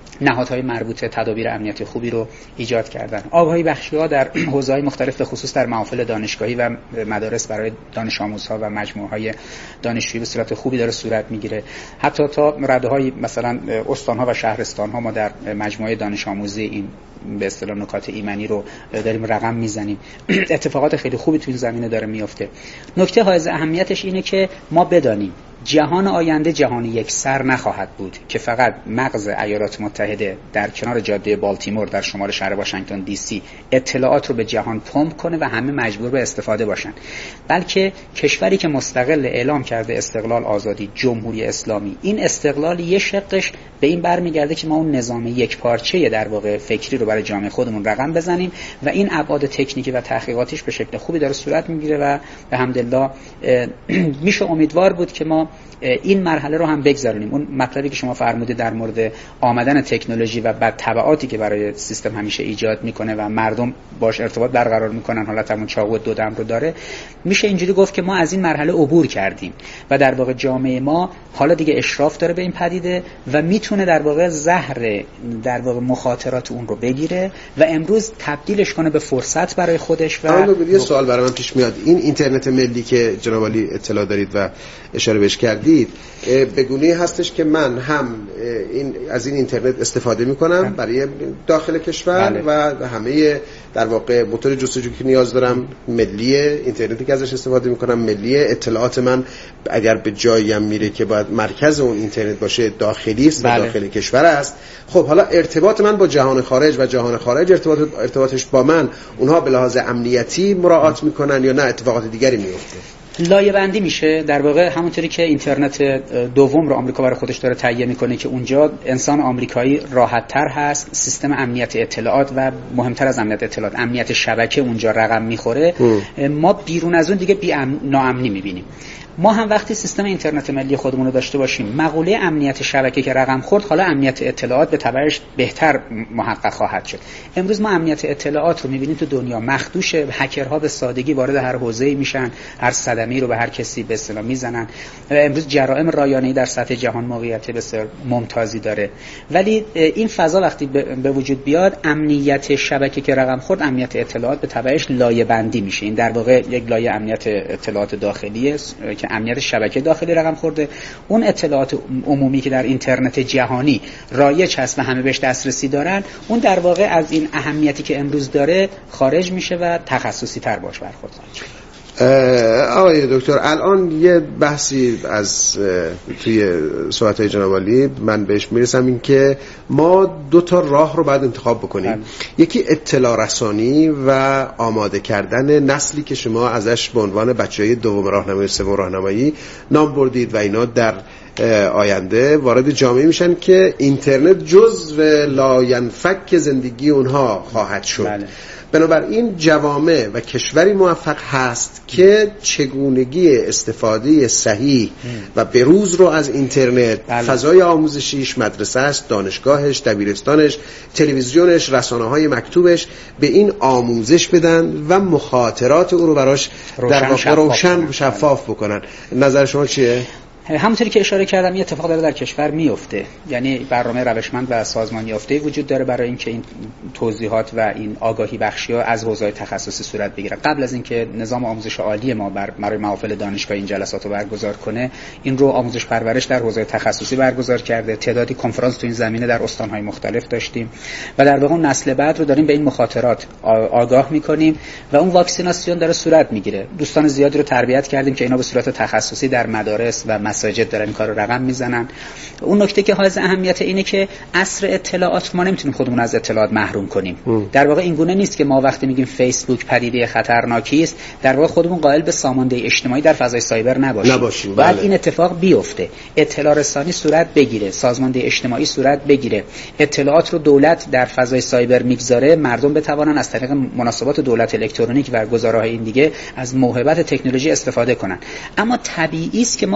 نهادهای مربوطه تدابیر امنیتی خوبی رو ایجاد کردن. آگاهی بخشی‌ها در حوزه‌های مختلف به خصوص در محافل دانشگاهی و مدارس برای دانش آموزها و مجموعه‌های دانشجویی به صورت خوبی داره صورت میگیره. حتی تا رده‌های مثلا استان‌ها و شهرستان‌ها ما در مجموعه دانش آموزی این به اصطلاح نکات ایمنی رو داریم رقم میزنیم. اتفاقات خیلی خوبی تو این زمینه داره میفته. نکته حائز اهمیتش اینه که ما بدانیم جهان آینده جهان یکسر نخواهد بود که فقط مغز ایالات متحده در کنار جاده بالتیمور در شمال شهر واشنگتن دی سی اطلاعات رو به جهان پمپ کنه و همه مجبور به استفاده باشن، بلکه کشوری که مستقل اعلام کرده استقلال، آزادی، جمهوری اسلامی، این استقلال یه شقش به این برمیگرده که ما اون نظام یکپارچه در واقع فکری رو برای جامعه خودمون رقم بزنیم و این ابعاد تکنیکی و تحقیقاتیش به شکل خوبی داره صورت میگیره و به حمدالله میشه امیدوار بود که ما این مرحله رو هم بگذرونیم. اون مطلبی که شما فرمودید در مورد آمدن تکنولوژی و بعد تبعاتی که برای سیستم همیشه ایجاد میکنه و مردم باش ارتباط برقرار میکنن، حالت همون چاقو دو دم رو داره، میشه اینجوری گفت که ما از این مرحله عبور کردیم و در واقع جامعه ما حالا دیگه اشراف داره به این پدیده و میتونه در واقع زهر در واقع مخاطرات اون رو بگیره و امروز تبدیلش کنه به فرصت برای خودش. و اما یه سوال برای من پیش میاد، این اینترنت ملی که جناب عالی اطلاع دارید و اشاره بهش کردید به گونه‌ای هستش که من هم این از این اینترنت استفاده میکنم برای داخل کشور بله. و همه در واقع موتور جستجو که نیاز دارم ملیه، اینترنتی که ازش استفاده میکنم ملیه، اطلاعات من اگر به جایی هم میره که باید مرکز اون اینترنت باشه داخلی است بله. و داخل کشور است. خب حالا ارتباط من با جهان خارج و جهان خارج ارتباط ارتباطش با من، اونها به لحاظ امنیتی مراعات میکنن یا نه اتفاقات دیگری میفته؟ لایه بندی میشه در واقع، همونطوری که اینترنت دوم رو آمریکا برای خودش داره تهیه میکنه که اونجا انسان آمریکایی راحت تر هست، سیستم امنیت اطلاعات و مهمتر از امنیت اطلاعات امنیت شبکه اونجا رقم میخوره. ما بیرون از اون دیگه بی ام... ناامنی میبینیم. ما هم وقتی سیستم اینترنت ملی خودمون رو داشته باشیم، مقوله امنیت شبکه که رقم خورد، حالا امنیت اطلاعات به تبعش بهتر محقق خواهد شد. امروز ما امنیت اطلاعات رو می‌بینیم تو دنیا مخدوشه، هکرها به سادگی وارد هر حوزه‌ای میشن، هر صدمه‌ای رو به هر کسی به اصطلاح میزنن و امروز جرائم رایانه‌ای در سطح جهان موقعیت بسیار ممتازی داره. ولی این فضا وقتی به وجود بیاد، امنیت شبکه که رقم خورد، امنیت اطلاعات به تبعش لایه بندی میشه. این در واقع یک لایه امنیت اطلاعات داخلی است که امنیت شبکه داخلی رقم خورده. اون اطلاعات عمومی که در اینترنت جهانی رایج هست و همه بهش دسترسی دارن، اون در واقع از این اهمیتی که امروز داره خارج میشه و تخصصی تر باش برخورد کنه. آقای دکتر، الان یه بحثی از توی صحبت‌های جناب عالی من بهش میرسم، این که ما دو تا راه رو باید انتخاب بکنیم. هم. یکی اطلاع رسانی و آماده کردن نسلی که شما ازش به عنوان بچه‌های دوم راهنمایی، سوم راهنمایی نام بردید و اینا در آینده وارد جامعه میشن که اینترنت جزو لاینفک زندگی اونها خواهد شد. بله. بنابراین جوامع و کشوری موفق هست که چگونگی استفاده صحیح و بروز رو از اینترنت، بله. فضای آموزشیش، مدرسه‌اش، دانشگاهش، دبیرستانش، تلویزیونش، رسانه‌های مکتوبش به این آموزش بدن و مخاطرات او رو براش در واقع روشن شفاف بکنن. نظر شما چیه؟ همونطوری که اشاره کردم این اتفاق داره در کشور میفته، یعنی برنامه روشمند و سازمانی یافته وجود داره برای اینکه این توضیحات و این آگاهی بخشی‌ها از حوزه‌های تخصصی صورت بگیره. قبل از اینکه نظام آموزش عالی ما بر برای محافل دانشگاهی این جلسات رو برگزار کنه، این رو آموزش پرورش در حوزه تخصصی برگزار کرده. تعدادی کنفرانس تو این زمینه در استان‌های مختلف داشتیم و در واقع نسل بعد رو داریم به این مخاطرات آگاه می‌کنیم و اون واکسیناسیون داره صورت می‌گیره. دوستان زیادی رو تربیت کردیم که اینا به صورت تخصصی در مدارس و مساجد دارن این کارو رقم میزنن. اون نکته که حائز اهمیت اینه که عصر اطلاعات ما نمیتونیم خودمون از اطلاعات محروم کنیم. ام. در واقع این گونه نیست که ما وقتی میگیم فیسبوک پدیده خطرناکی است، در واقع خودمون قائل به سامانده اجتماعی در فضای سایبر نباشیم. نباشیم. باید بله. این اتفاق بیفته، اطلاع رسانی صورت بگیره، سازمانده اجتماعی صورت بگیره، اطلاعات رو دولت در فضای سایبر میگذاره، مردم بتوانن از طریق مناسبات دولت الکترونیک و گزاره‌های این دیگه از موهبت تکنولوژی استفاده کنن. اما طبیعی است که ما بایستی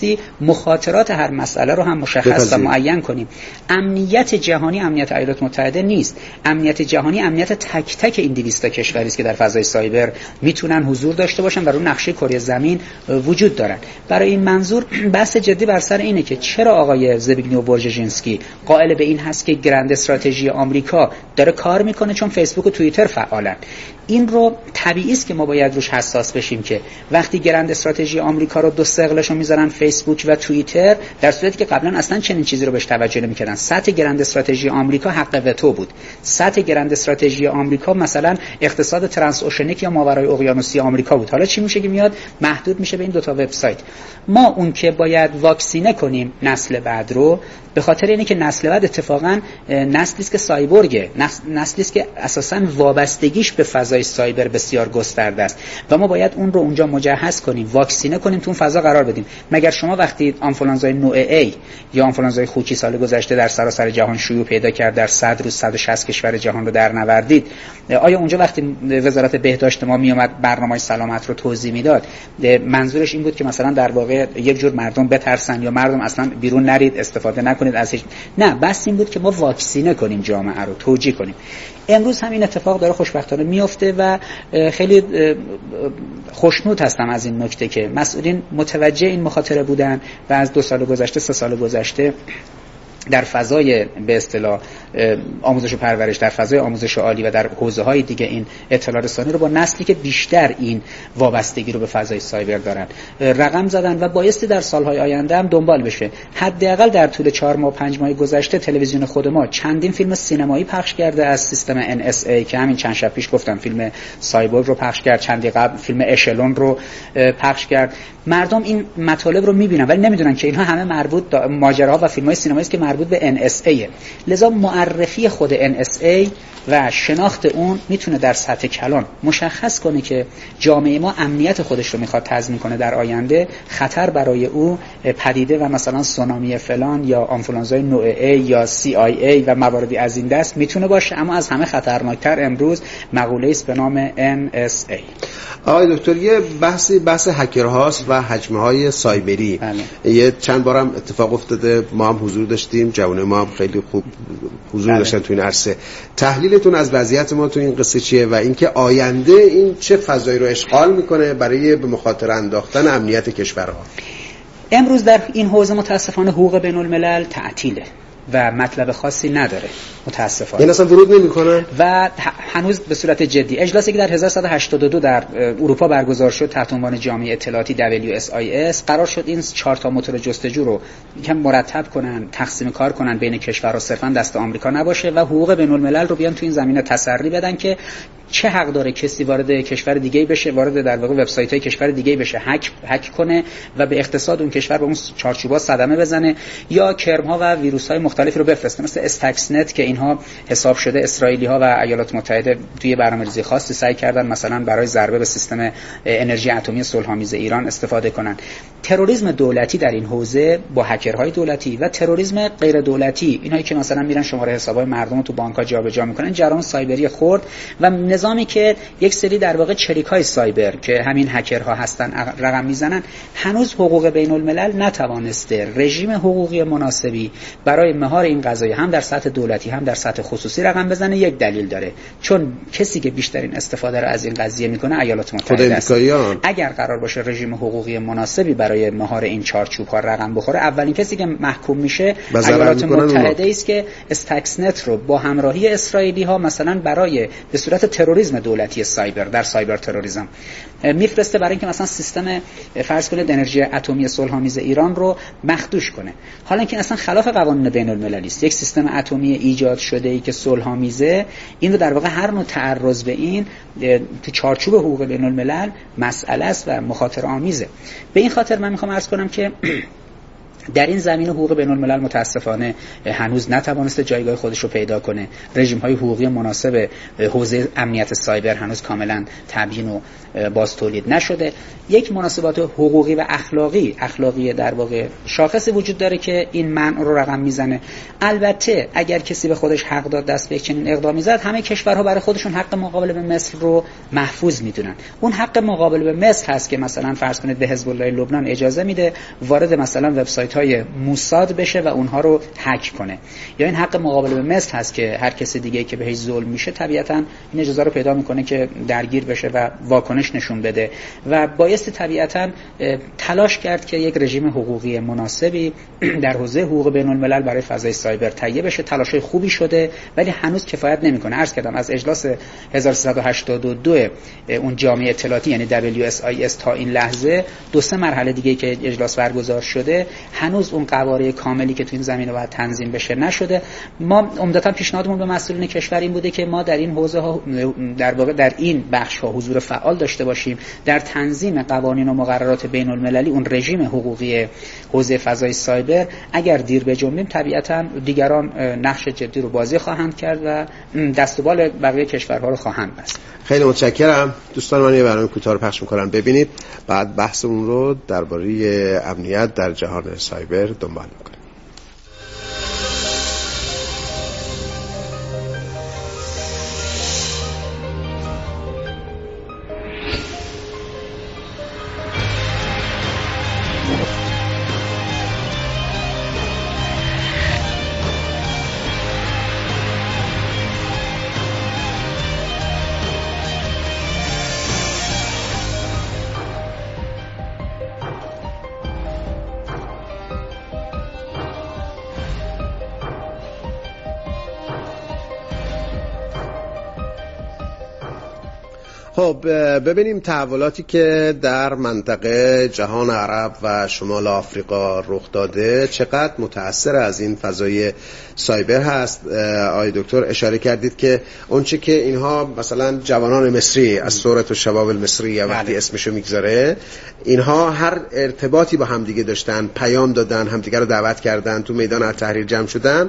بایستی مخاطرات هر مسئله رو هم مشخص و معین کنیم. امنیت جهانی امنیت ایالات متحده نیست. امنیت جهانی امنیت تک تک این دویست تا کشوری است که در فضای سایبر میتونن حضور داشته باشن و رو نقشه کره زمین وجود دارن. برای این منظور بحث جدی بر سر اینه که چرا آقای زبیگنیو برژینسکی قائل به این هست که گرند استراتژی آمریکا داره کار میکنه چون فیسبوک و توییتر فعالن. این رو طبیعی است که ما باید روش حساس بشیم که وقتی گرند استراتژی آمریکا رو دو ثقلشو میذارن فیسبوک و توییتر، در صورتی که قبلا اصلا چنین چیزی رو بهش توجه نمی‌کردن. سطح گرند استراتژی آمریکا حق وتو بود. سطح گرند استراتژی آمریکا مثلا اقتصاد ترانس اوشنیک یا ماورای اقیانوسی آمریکا بود. حالا چی میشه که میاد محدود میشه به این دو تا وبسایت. ما اون که باید واکسینه کنیم نسل بعد رو، به خاطر اینه که نسل بعد اتفاقا نسلی است که سایبورگه، نسلی است که اساساً وابستگیش به فضای سایبر بسیار گسترده است و ما باید اون رو اونجا مجهز کنیم، واکسینه کنیم، تو اون فضا قرار بدیم. مگر شما وقتی آنفولانزای نوع A یا آنفولانزای خوکی سال گذشته در سراسر جهان شیوع پیدا کرد، در صد روز صد و شصت کشور جهان رو در نوردید، آیا اونجا وقتی وزارت بهداشت ما می اومد برنامه‌های سلامت رو توضیح میداد منظورش این بود که مثلا در واقع یک جور مردم بترسن یا مردم اصلا بیرون نرید، استفاده نکنید از هیچ؟ نه، بس این بود که ما واکسینه کنیم جامعه رو، توجیه کنیم. امروز همین اتفاق داره خوشبختانه میفته و خیلی خوشنود هستم از این نکته که مسئولین متوجه این مخاطره بودن و از دو سال گذشته سه سال گذشته در فضای به اصطلاح آموزش و پرورش، در فضای آموزش عالی و در حوزه‌های دیگه این اطلاع رسانی رو با نسلی که بیشتر این وابستگی رو به فضای سایبر دارن رقم زدن و بایستی در سالهای آینده هم دنبال بشه. حداقل در طول چهار ماه پنج ماه گذشته تلویزیون خود ما چندین فیلم سینمایی پخش کرده از سیستم ان اس ای که همین چند شب پیش گفتم فیلم سایبورگ رو پخش کرد، چندی قبل فیلم اشلون رو پخش کرد. مردم این مطالب رو می‌بینن ولی نمی‌دونن که اینها همه مربوط ماجراها و فیلم‌های سینمایی است که مربوط به ان اس ای. لذا معرفی خود ان اس ای و شناخت اون میتونه در سطح کلان مشخص کنه که جامعه ما امنیت خودش رو میخواد تضمین کنه در آینده، خطر برای او پدیده و مثلا سونامی فلان یا آنفولانزای نوع A یا سی آی ای و مواردی از این دست میتونه باشه. اما از همه خطرناکتر امروز مقوله است به نام ان اس ای. آقای دکتر، یه بحثی بحث هکرهاست و هجمه‌های سایبری. بله. یه چند بارم اتفاق افتاده، ما هم حضور داشتیم، جوان ما هم خیلی خوب حضور بله. داشتن تو این عرصه. تحلیلتون از وضعیت ما تو این قصه چیه و اینکه آینده این چه فضایی رو اشغال میکنه برای به مخاطره انداختن امنیت کشورها؟ امروز در این حوزه متاسفانه حقوق بین الملل تعطیله و مطلب خاصی نداره متاسفانه. این اصلا ورود نمیکنه و هنوز به صورت جدی. اجلاسی که در هزار و سیصد و هشتاد و دو در اروپا برگزار شد تحت عنوان جامعه اطلاعاتی دبلیو اس آی اس، قرار شد این چهار تا موتور جستجو رو یکم مرتب کنن، تقسیم کار کنن بین کشورها، صرفا دست آمریکا نباشه و حقوق بین الملل رو بیان تو این زمینه تسری بدن که چه حق داره کسی وارد کشور دیگه بشه، وارد در واقع وبسایت‌های کشور دیگه بشه، هک هک کنه و به اقتصاد اون کشور به اون چارچوبا صدمه بزنه یا کرم‌ها و ویروس‌های مختلفی رو بفرسته، مثل استکس نت که اینها حساب شده اسرائیلی‌ها و ایالات متحده توی برنامه‌ریزی خاصی سعی کردن مثلا برای ضربه به سیستم انرژی اتمی صلح‌آمیز ایران استفاده کنن. تروریسم دولتی در این حوزه با هکرهای دولتی و تروریسم غیر دولتی، اینایی که مثلا میرن شماره حساب‌های مردم رو تو بانک‌ها جابجا می‌کنن، جرایم سایبری خرد و نظامی که یک سری در واقع چریک‌های سایبر که همین هکرها هستن رقم میزنن، هنوز حقوق بین الملل نتوانسته رژیم حقوقی مناسبی برای مهار این قضایا هم در سطح دولتی هم در سطح خصوصی رقم بزنه. یک دلیل داره، چون کسی که بیشترین استفاده رو از این قضیه میکنه ایالات متحده است. اگر قرار باشه رژیم حقوقی مناسبی برای مهار این چارچوب‌ها رقم بخوره، اولین کسی که محکوم میشه ایالات متحده است که استکس نت رو با همراهی اسرائیلی‌ها مثلا برای به صورت تروریسم دولتی سایبر در سایبر تروریسم میفرسته برای اینکه مثلا سیستم فرض کنید انرژی اتمی صلح‌آمیز ایران رو مخدوش کنه. حالا اینکه اصلا خلاف قوانین بین المللی است، یک سیستم اتمی ایجاد شده ای که صلح‌آمیزه، این رو در واقع هر نوع تعرض به این تو چارچوب حقوق بین الملل مسئله است و مخاطره آمیزه. به این خاطر من میخوام عرض کنم که در این زمینه حقوق بین الملل متاسفانه هنوز نتوانسته جایگاه خودش رو پیدا کنه. رژیم‌های حقوقی مناسب حوزه امنیت سایبر هنوز کاملا تبیین و باز تولید نشده. یک مناسبات حقوقی و اخلاقی اخلاقی در واقع شاخصی وجود داره که این منع رو رقم میزنه. البته اگر کسی به خودش حق داد دست به چنین اقدامی زد، همه کشورها برای خودشون حق مقابله به مصر رو محفوظ میدونن. اون حق مقابله به مصر هست که مثلا فرض کنید به حزب الله لبنان اجازه میده وارد مثلا وبسایت های موساد بشه و اونها رو هک کنه، یا این حق مقابله به مصر هست که هر کسی دیگه که بهش ظلم میشه طبیعتاً این اجازه رو پیدا میکنه که درگیر بشه و واکنش نشون بده و بایستی طبیعتاً تلاش کرد که یک رژیم حقوقی مناسبی در حوزه حقوق بین الملل برای فضای سایبر تهیه بشه. تلاش‌های خوبی شده ولی هنوز کفایت نمیکنه. عرض کردم از اجلاس هزار و سیصد و هشتاد و دو اون جامعه اطلاعاتی یعنی دبلیو اس آی اس تا این لحظه دو سه مرحله دیگه که اجلاس برگزار شده هنوز اون قواره کاملی که تو این زمینه باید تنظیم بشه نشده. ما عمدتاً پیشنهادمون به مسئولین کشور این بوده که ما در این حوزه ها در واقع در این بخش ها حضور فعال داشته باشیم، در تنظیم قوانین و مقررات بین المللی اون رژیم حقوقی حوزه فضای سایبر اگر دیر بجنبیم طبیعتاً دیگران نقش جدی رو بازی خواهند کرد و دست و بال بقیه کشورها رو خواهند بست. خیلی متشکرم. دوستان من یه برنامه کوتاه رو پخش می‌کنم ببینید، بعد بحثمون رو درباره امنیت در جهان سایبر دنبال می‌کنیم. خب ببینیم تحولاتی که در منطقه جهان عرب و شمال آفریقا رخ داده چقدر متأثر از این فضای سایبر هست. آقای دکتر اشاره کردید که اونچه که اینها مثلا جوانان مصری از ثورت و شباب المصری وقتی اسمشو میگذاره، اینها هر ارتباطی با همدیگه داشتن، پیام دادن، همدیگه رو دعوت کردن، تو میدان التحریر جمع شدن.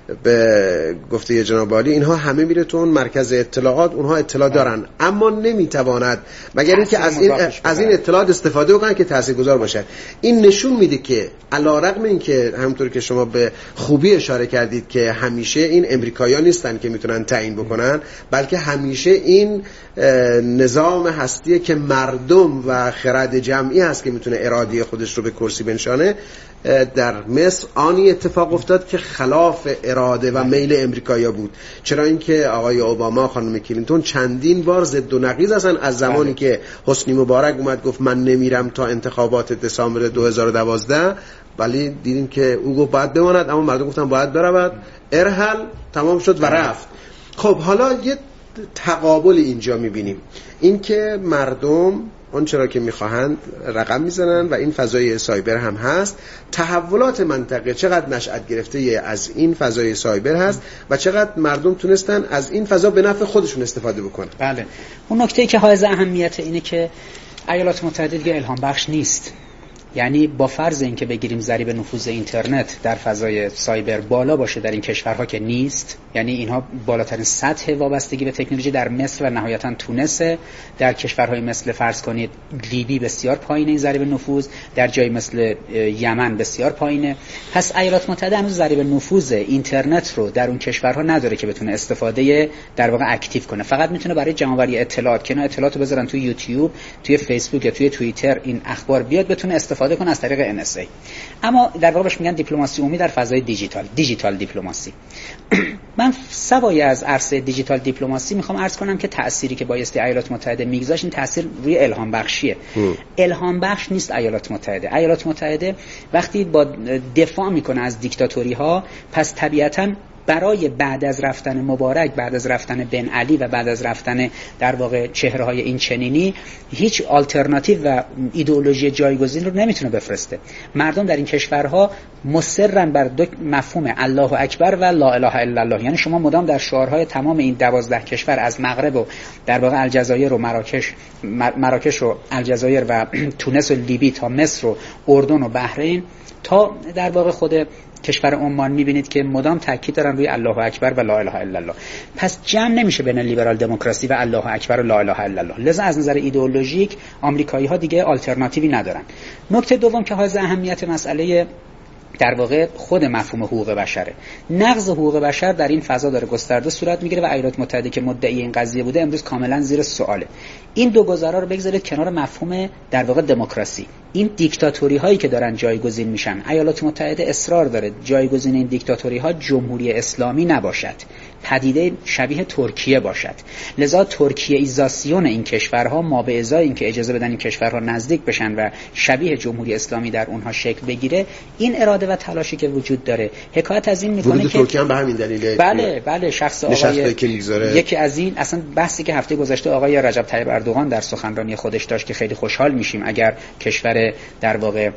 به گفته جناب عالی اینها همه میره تو اون مرکز اطلاعات، اونها اطلاع دارن اما نمیتواند مگر اینکه از این از این اطلاعات استفاده بکنن که تاثیرگذار باشه. این نشون میده که علیرغم اینکه همونطور که شما به خوبی اشاره کردید که همیشه این امریکایی‌ها نیستن که میتونن تعیین بکنن، بلکه همیشه این نظام هستیه که مردم و خرد جمعی هست که میتونه اراده خودش رو به کرسی بنشانه. در مصر آنی اتفاق افتاد که خلاف اراده و میل امریکایی‌ها بود، چرا اینکه آقای اوباما، خانم کلینتون چندین بار ضد و نقیض هستن از زمانی که حسنی مبارک اومد گفت من نمیرم تا انتخابات دسامبر دو هزار و دوازده، ولی دیدیم که او گفت باید بماند اما مردم گفتن باید برود، ارحل، تمام شد و رفت. خب حالا یه تقابل اینجا میبینیم، این که مردم اون چرا که میخواهند رقم میزنن و این فضای سایبر هم هست. تحولات منطقه چقدر نشأت گرفته از این فضای سایبر هست و چقدر مردم تونستن از این فضا به نفع خودشون استفاده بکنن. بله، اون نکته که حائز اهمیت اینه که ایالات متحده دیگه الهام بخش نیست. یعنی با فرض اینکه بگیریم ضریب نفوذ اینترنت در فضای سایبر بالا باشه در این کشورها که نیست، یعنی اینها بالاترین سطح وابستگی به تکنولوژی در مصر و نهایتاً تونس، در کشورهای مثل فرض کنید لیبی بسیار پایینه این ضریب نفوذ، در جای مثل یمن بسیار پایینه. پس ایالات متحده هنوز ضریب نفوذ اینترنت رو در اون کشورها نداره که بتونه استفاده در واقع اکتیو کنه. فقط میتونه برای جمع‌آوری اطلاعات که اینا اطلاعاتو بذارن توی یوتیوب، توی فیسبوک یا توی توییتر این اخبار بیاد بتونه استفاده کنه از طریق ان اس ای. اما در واقع بهش میگن دیپلماسی عمومی در فضای دیجیتال، دیجیتال دیپلماسی. من سوای از عرصه دیجیتال دیپلماسی میخوام عرض کنم که تأثیری که بایستی ایالات متحده میگذاشت این تأثیر روی الهام بخشیه. ام. الهام بخش نیست ایالات متحده. ایالات متحده وقتی با دفاع میکنه از دیکتاتوری ها، پس طبیعتاً برای بعد از رفتن مبارک، بعد از رفتن بن علی و بعد از رفتن در واقع چهره‌های این چنینی هیچ آلترناتیو و ایدئولوژی جایگزین رو نمیتونه بفرسته. مردم در این کشورها مصرن بر دو مفهوم الله اکبر و لا اله الا الله. یعنی شما مدام در شعارهای تمام این دوازده کشور از مغرب و در واقع الجزایر و مراکش مراکش و الجزایر و تونس و لیبی تا مصر و اردن و بحرین تا در واقع خود کشور عمان میبینید که مدام تاکید دارن روی الله اکبر و لا اله الا الله. پس جمع نمیشه بین لیبرال دموکراسی و الله اکبر و لا اله الا الله. لذا از نظر ایدئولوژیک آمریکایی ها دیگه آلترناتیوی ندارن. نکته دوم که حائز اهمیت مسئله در واقع خود مفهوم حقوق بشره. نقض حقوق بشر در این فضا داره گسترده صورت میگیره و ایالات متحده که مدعی این قضیه بوده امروز کاملا زیر سواله. این دو گزاره رو بگذارید کنار مفهوم در واقع دموکراسی. این دیکتاتوری هایی که دارن جایگزین میشن، ایالات متحده اصرار داره جایگزین این دیکتاتوری ها جمهوری اسلامی نباشد، پدیده شبیه ترکیه باشد. لذا ترکیه ایزاسیون این کشورها ما به ازای اینکه اجازه بدن این کشورها نزدیک بشن و شبیه جمهوری اسلامی در اونها شکل بگیره، این اراده و تلاشی که وجود داره حکایت از این میکنه که ترکیه هم به همین دلیله. بله بله شخص آقای یکی از این اصلا بحثی که هفته گذشته آقای رجب طیب اردوغان در سخنرانی خودش داشت که خیلی خوشحال میشیم اگر کشور در واقع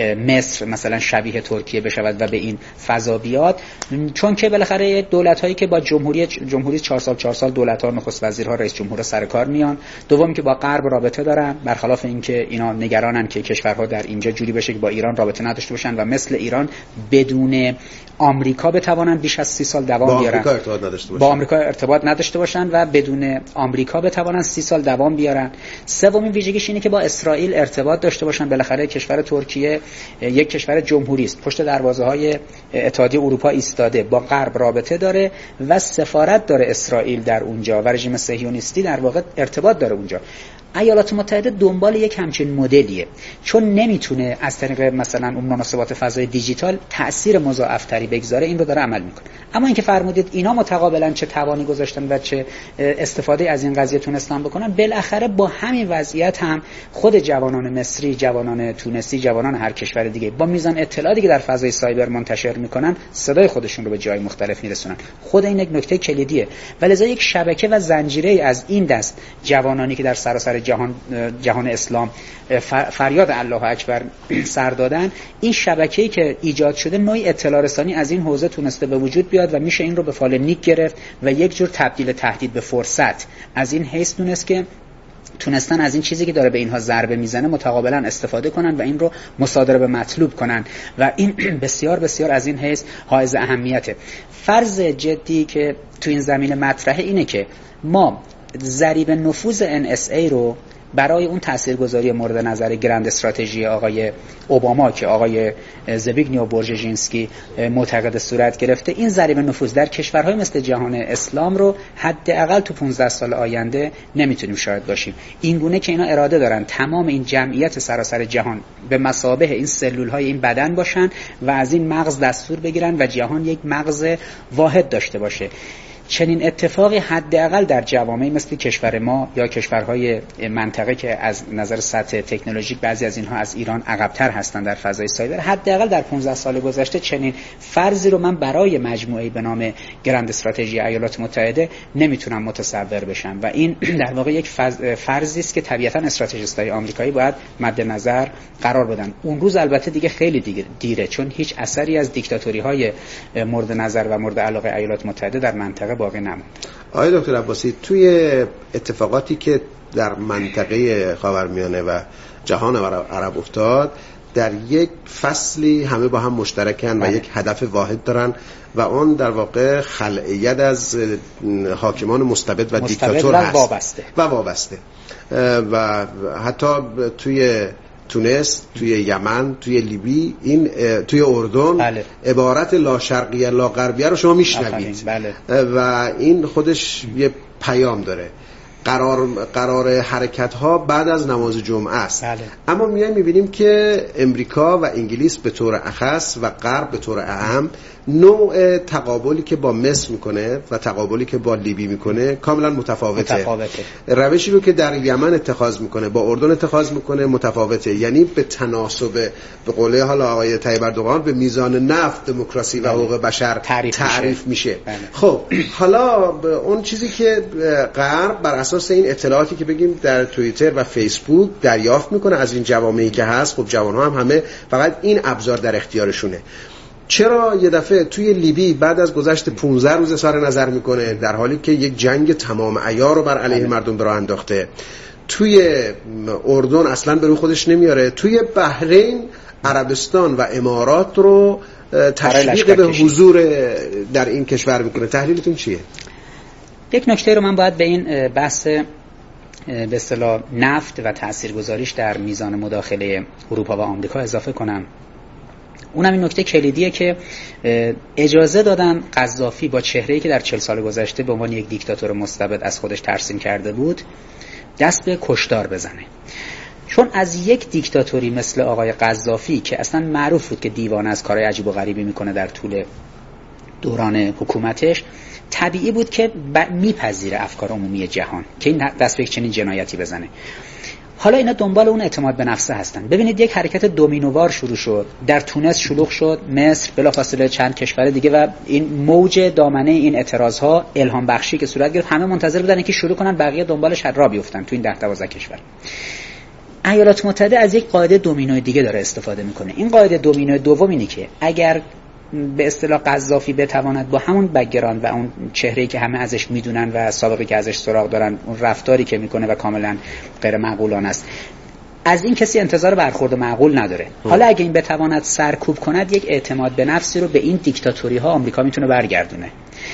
مصر مثلا شبیه ترکیه بشود و به این فضا بیاد، چون که بالاخره دولت هایی که با جمهوری جمهوری چهار سال چهار سال دولت ها، نخست وزیرها، رئیس جمهور سر کار میان. دوم که با غرب رابطه دارن، برخلاف اینکه اینا نگرانن که کشورها در اینجا جوری بشه که با ایران رابطه نداشته باشن و مثل ایران بدون آمریکا بتوانن بیش از سی سال دوام بیارن، با آمریکا ارتباط نداشته باشن با آمریکا ارتباط نداشته باشن و بدون آمریکا بتوانن سی سال دوام بیارن. سومین ویژگیش اینه که با اسرائیل ارتباط داشته باشن. بالاخره کشور ترکیه یک کشور جمهوری است، پشت دروازه‌های اتحادیه اروپا ایستاده، با غرب رابطه داره و سفارت داره اسرائیل در اونجا و رژیم صهیونیستی در واقع ارتباط داره اونجا. ایالات متحده دنبال یک همچین مدلیه، چون نمیتونه از طریق مثلا اون مناسبات فضای دیجیتال تأثیر مضاعف‌تری بگذاره، این رو داره عمل میکنه. اما اینکه فرمودید اینا متقابلا چه توانی گذاشتن و چه استفاده از این قضیه تونستن بکنن، بالاخره با همین وضعیت هم خود جوانان مصری، جوانان تونسی، جوانان هر کشور دیگه با میزان اطلاعاتی که در فضای سایبر منتشر میکنن صدای خودشون رو به جای مختلف میرسونن. خود این یک نکته کلیدیه. ولذا یک شبکه و زنجیره از این دست جوانانی که در سراسر جهان جهان اسلام فریاد الله اکبر سر دادن، این شبکه‌ای که ایجاد شده نوعی اطلاع رسانی از این حوزه تونسته به وجود بیاد و میشه این رو به فال نیک گرفت و یک جور تبدیل تهدید به فرصت از این حیث دونست که تونستن از این چیزی که داره به اینها ضربه میزنه متقابلا استفاده کنن و این رو مصادره به مطلوب کنن و این بسیار بسیار از این حیث حائز اهمیته. فرض جدی که تو این زمینه مطرحه اینه که ما ضریب نفوذ ان اس ای رو برای اون تاثیرگذاری مورد نظر گرند استراتژی آقای اوباما که آقای زبیگنیو بورژژینسکی معتقد صورت گرفته، این ضریب نفوذ در کشورهای مثل جهان اسلام رو حداقل تو پانزده سال آینده نمیتونیم شاهد باشیم. این گونه که اینا اراده دارن تمام این جمعیت سراسر جهان به مثابه این سلول‌های این بدن باشن و از این مغز دستور بگیرن و جهان یک مغز واحد داشته باشه. چنین اتفاقی حداقل در جوامعی مثل کشور ما یا کشورهای منطقه که از نظر سطح تکنولوژیک بعضی از اینها از ایران عقب‌تر هستند در فضای سایبر، حداقل در پانزده سال گذشته چنین فرضی رو من برای مجموعه‌ای به نام گرند استراتژی ایالات متحده نمیتونم متصور بشم و این در واقع یک فرضی است که طبیعتاً استراتژیست‌های آمریکایی باید مد نظر قرار بدن. اون روز البته دیگه خیلی دیره، چون هیچ اثری از دیکتاتوری‌های مورد نظر و مورد علاقه ایالات متحده در منطقه باقی نموند. آقای دکتر عباسی، توی اتفاقاتی که در منطقه خاورمیانه و جهان عرب افتاد، در یک فصلی همه با هم مشترکن و یک هدف واحد دارن و اون در واقع خلع ید از حاکمان مستبد و دیکتاتور هست و وابسته و وابسته و حتی توی تونس، توی یمن، توی لیبی، این توی اردن، بله. عبارت لا شرقیه لا غربیه رو شما میشنوید، بله. و این خودش یه پیام داره. قرار قرار حرکت ها بعد از نماز جمعه است، بله. اما میایم میبینیم که امریکا و انگلیس به طور اخص و غرب به طور اعم نوع تقابلی که با مصر میکنه و تقابلی که با لیبی میکنه کاملا متفاوته. متفاوته. روشی رو که در یمن اتخاذ میکنه با اردن اتخاذ میکنه متفاوته، یعنی به تناسب به قوله حالا آقای طیب اردوغان به میزان نفت، دموکراسی و حقوق بشر تعریف, تعریف میشه, میشه. خب حالا اون چیزی که غرب بر اساس این اطلاعاتی که بگیم در توییتر و فیسبوک دریافت میکنه از این جوامعی که هست، خب جوانها هم همه فقط این ابزار در اختیارشونه، چرا یه دفعه توی لیبی بعد از گذشت پانزده روز اظهار نظر میکنه در حالی که یک جنگ تمام عیار رو بر علیه مردم به راه انداخته؟ توی اردن اصلا به روی خودش نمیاره، توی بحرین، عربستان و امارات رو تشویق به حضور در این کشور میکنه. تحلیلتون چیه؟ یک نکته رو من باید به این بحث به اصطلاح نفت و تاثیرگذاریش در میزان مداخله اروپا و آمریکا اضافه کنم. اونم این نکته کلیدیه که اجازه دادن قذافی با چهره‌ای که در چهل سال گذشته به عنوان یک دیکتاتور مستبد از خودش ترسیم کرده بود دست به کشتار بزنه. چون از یک دیکتاتوری مثل آقای قذافی که اصلا معروف بود که دیوانه از کارهای عجیب و غریبی میکنه در طول دوران حکومتش، طبیعی بود که میپذیره افکار عمومی جهان که این دست به یک چنین جنایتی بزنه. حالا اینا دنبال اون اعتماد به نفسه هستن. ببینید یک حرکت دومینووار شروع شد، در تونس شلوغ شد، مصر، بلافاصله چند کشور دیگه و این موج دامنه این اعتراضها الهام بخشی که صورت گرفت، همه منتظر بودن که شروع کنن بقیه دنبالش را بیفتن تو این ده دوازده کشور. ایالات متحده از یک قاعده دومینوی دیگه داره استفاده میکنه. این قاعده دومینوی دوم اینه که اگر به اصطلاح قذافی بتواند با همون بک‌گراند و اون چهره‌ای که همه ازش میدونن و سابقه که ازش سراغ دارن، اون رفتاری که میکنه و کاملا غیر معقولانه است، از این کسی انتظار برخورد معقول نداره. حالا اگه این بتواند سرکوب کند، یک اعتماد به نفسی رو به این دیکتاتوری ها آمریکا میتونه برگردونه.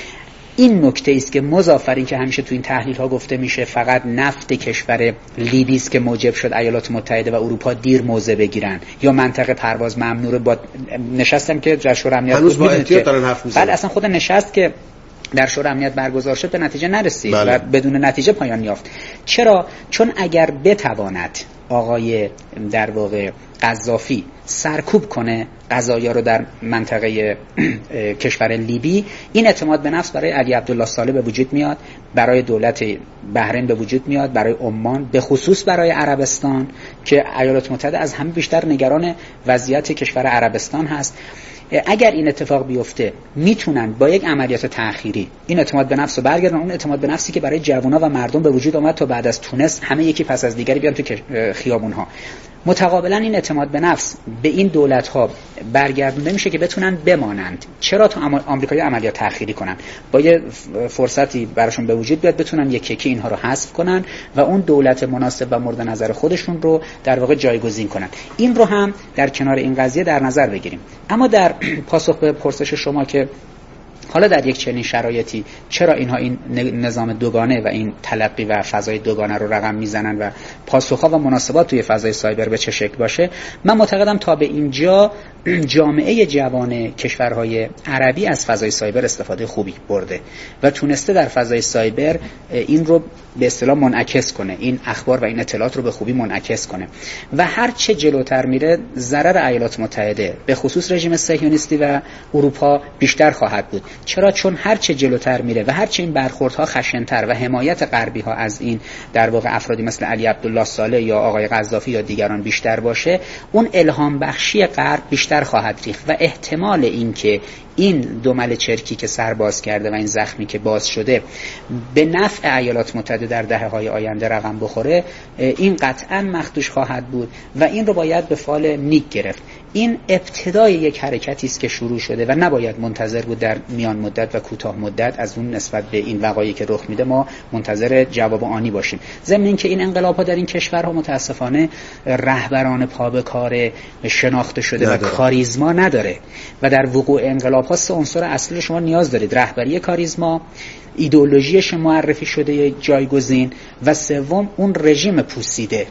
این نکته است که مضاف بر این که همیشه تو این تحلیل ها گفته میشه فقط نفت کشور لیبی است که موجب شد ایالات متحده و اروپا دیر موضع بگیرن یا منطقه پرواز ممنوعه. با نشستم که در شورای امنیت هنوز با احتیاط دارن حرف میزنن. بله، اصلا خود نشست که در شورای امنیت برگزار شد به نتیجه نرسید. بله. و بدون نتیجه پایان یافت. چرا؟ چون اگر بتواند آقای در واقع قذافی سرکوب کنه قضایا رو در منطقه کشور لیبی، این اعتماد به نفس برای علی عبدالله صالح به وجود میاد، برای دولت بحرین به وجود میاد، برای عمان، به خصوص برای عربستان که ایالات متحده از همه بیشتر نگران وضعیت کشور عربستان هست. اگر این اتفاق بیفته میتونن با یک عملیات تأخیری این اعتماد به نفس رو برگردن، اون اعتماد به نفسی که برای جوونا و مردم به وجود اومد تا بعد از تونس همه یکی پس از دیگری بیان تو خیابون‌ها. متقابلا این اعتماد به نفس به این دولت‌ها برگردونده میشه که بتونن بمانند. چرا تا آمریکایی عملیات تأخیری کنن؟ با یه فرصتی براشون به وجود بیاد بتونن یک یکی اینها رو حذف کنن و اون دولت مناسب و مورد نظر خودشون رو در واقع جایگزین کنن. این رو هم در کنار این قضیه در نظر بگیریم. اما در پاسخ به پرسش شما که حالا در یک چنین شرایطی چرا اینها این نظام دوگانه و این تلقی و فضای دوگانه رو رقم میزنن و پاسخها و مناسبات توی فضای سایبر به چه شکل باشه، من معتقدم تا به اینجا جامعه جوان کشورهای عربی از فضای سایبر استفاده خوبی برده و تونسته در فضای سایبر این رو به اصطلاح منعکس کنه، این اخبار و این اطلاعات رو به خوبی منعکس کنه و هر چه جلوتر میره ضرر ایالات متحده به خصوص رژیم صهیونیستی و اروپا بیشتر خواهد بود. چرا؟ چون هر چه جلوتر میره و هر چه این برخوردها خشن‌تر و حمایت غربی ها از این در واقع افرادی مثل علی عبدالله صالح یا آقای قذافی یا دیگران بیشتر باشه، اون الهام بخشی غرب بیشتر خواهد ریخت و احتمال این که این دمل چرکی که سر باز کرده و این زخمی که باز شده به نفع ایالات متحده در دهه‌های آینده رقم بخوره، این قطعاً مخدوش خواهد بود و این رو باید به فال نیک گرفت. این ابتدای یک حرکتی است که شروع شده و نباید منتظر بود در میان مدت و کوتاه مدت از اون نسبت به این وقایعی که رخ میده ما منتظر جواب آنی باشیم. ضمن اینکه این انقلاب‌ها در این کشورها متاسفانه رهبران پا به کار شناخته شده نداره. و کاریزما نداره و در وقوع انقلاب‌ها سه عنصر اصلی شما نیاز دارید: رهبری کاریزما، ایدئولوژیش معرفی شده جایگزین و سوم اون رژیم پوسیده.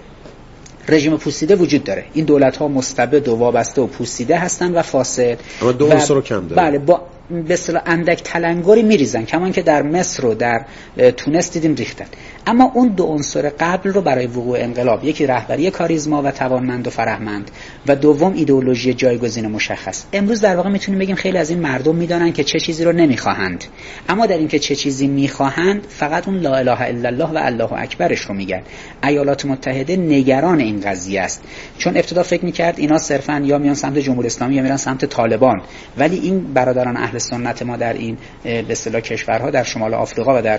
رژیم پوسیده وجود داره. این دولت‌ها مستبد و وابسته و پوسیده هستن و فاسد. اما دو عنصر رو کم داره. بله، با به اصطلاح اندک تلنگری میریزن، کمان که در مصر و در تونس دیدیم ریختن. اما اون دو عنصر قبل رو برای وقوع انقلاب، یکی رهبری کاریزما و توانمند و فرهمند و دوم ایدئولوژی جایگزین مشخص، امروز در واقع میتونیم بگیم خیلی از این مردم میدونن که چه چیزی رو نمیخواهند، اما در این که چه چیزی میخواهند فقط اون لا اله الا الله و الله اکبرش رو میگن. ایالات متحده نگران این قضیه است، چون ابتدا فکر میکرد اینا صرفا یا میان سمت جمهوری اسلامی یا میرن سمت طالبان، ولی این برادران اهل سنت ما در این به اصطلاح کشورها در شمال آفریقا و در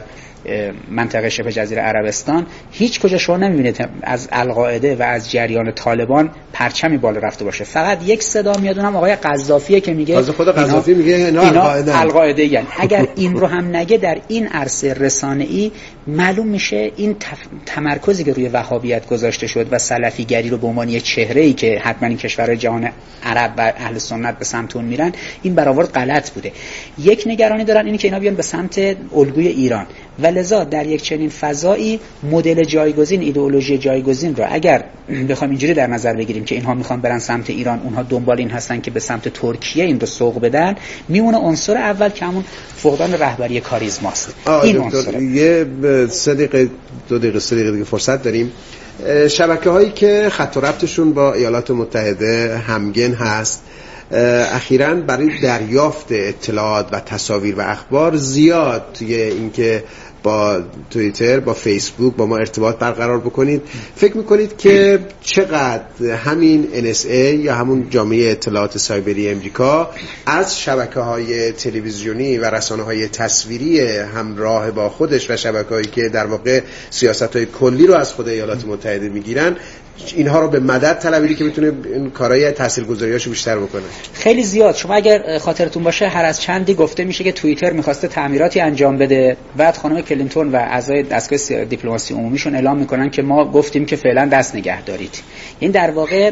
منطقه شبه جزیره عربستان هیچ کجا شما نمیبینید از القاعده و از جریان طالبان پرچمی بالا رفته باشه. فقط یک صدا میاد، اونم آقای قذافیه که میگه از خود قذافی میگه اینا القاعده القاعده یعنی اگر این رو هم نگه در این عرصه رسانه‌ای معلوم میشه این تف... تمرکزی که روی وهابیت گذاشته شد و سلفیگری رو به عنوان یک چهره‌ای که حتما این کشورهای جهان عرب و اهل سنت به سمت اون میرن این برآورد غلط بوده. یک نگرانی دارن اینی که اینا بیان به سمت الگوی ایران و لذا در یک چنین فضایی مدل جایگزین، ایدئولوژی جایگزین رو اگر بخوایم اینجوری در نظر بگیریم که اینها میخوان برن سمت ایران، اونها دنبال این هستن که به سمت ترکیه این رو سوق بدن، میمونه عنصر اول که همون فقدان رهبری کاریزماست. این عنصر. یه سه دقیقه دو دقیقه سه دقیقه دیگه فرصت داریم. شبکه هایی که خط و ربطشون با ایالات متحده همگن هست اخیراً برای دریافت اطلاعات و تصاویر و اخبار زیاد توی اینکه با توییتر، با فیسبوک با ما ارتباط برقرار بکنید، فکر میکنید که چقدر همین ان اس ای یا همون جامعه اطلاعات سایبری امریکا از شبکه‌های تلویزیونی و رسانه‌های تصویری همراه با خودش و شبکه‌هایی که در واقع سیاست‌های کلی رو از خود ایالات متحده میگیرن اینها رو به مدد طلبیدی که میتونه این کارهای تاثیرگذاریاشو بیشتر بکنه؟ خیلی زیاد. شما اگر خاطرتون باشه هر از چندی گفته میشه که توییتر میخواسته تعمیراتی انجام بده، بعد خانم کلینتون و اعضای دستگاه دیپلماسی عمومیشون اعلام میکنن که ما گفتیم که فعلا دست نگه دارید. این در واقع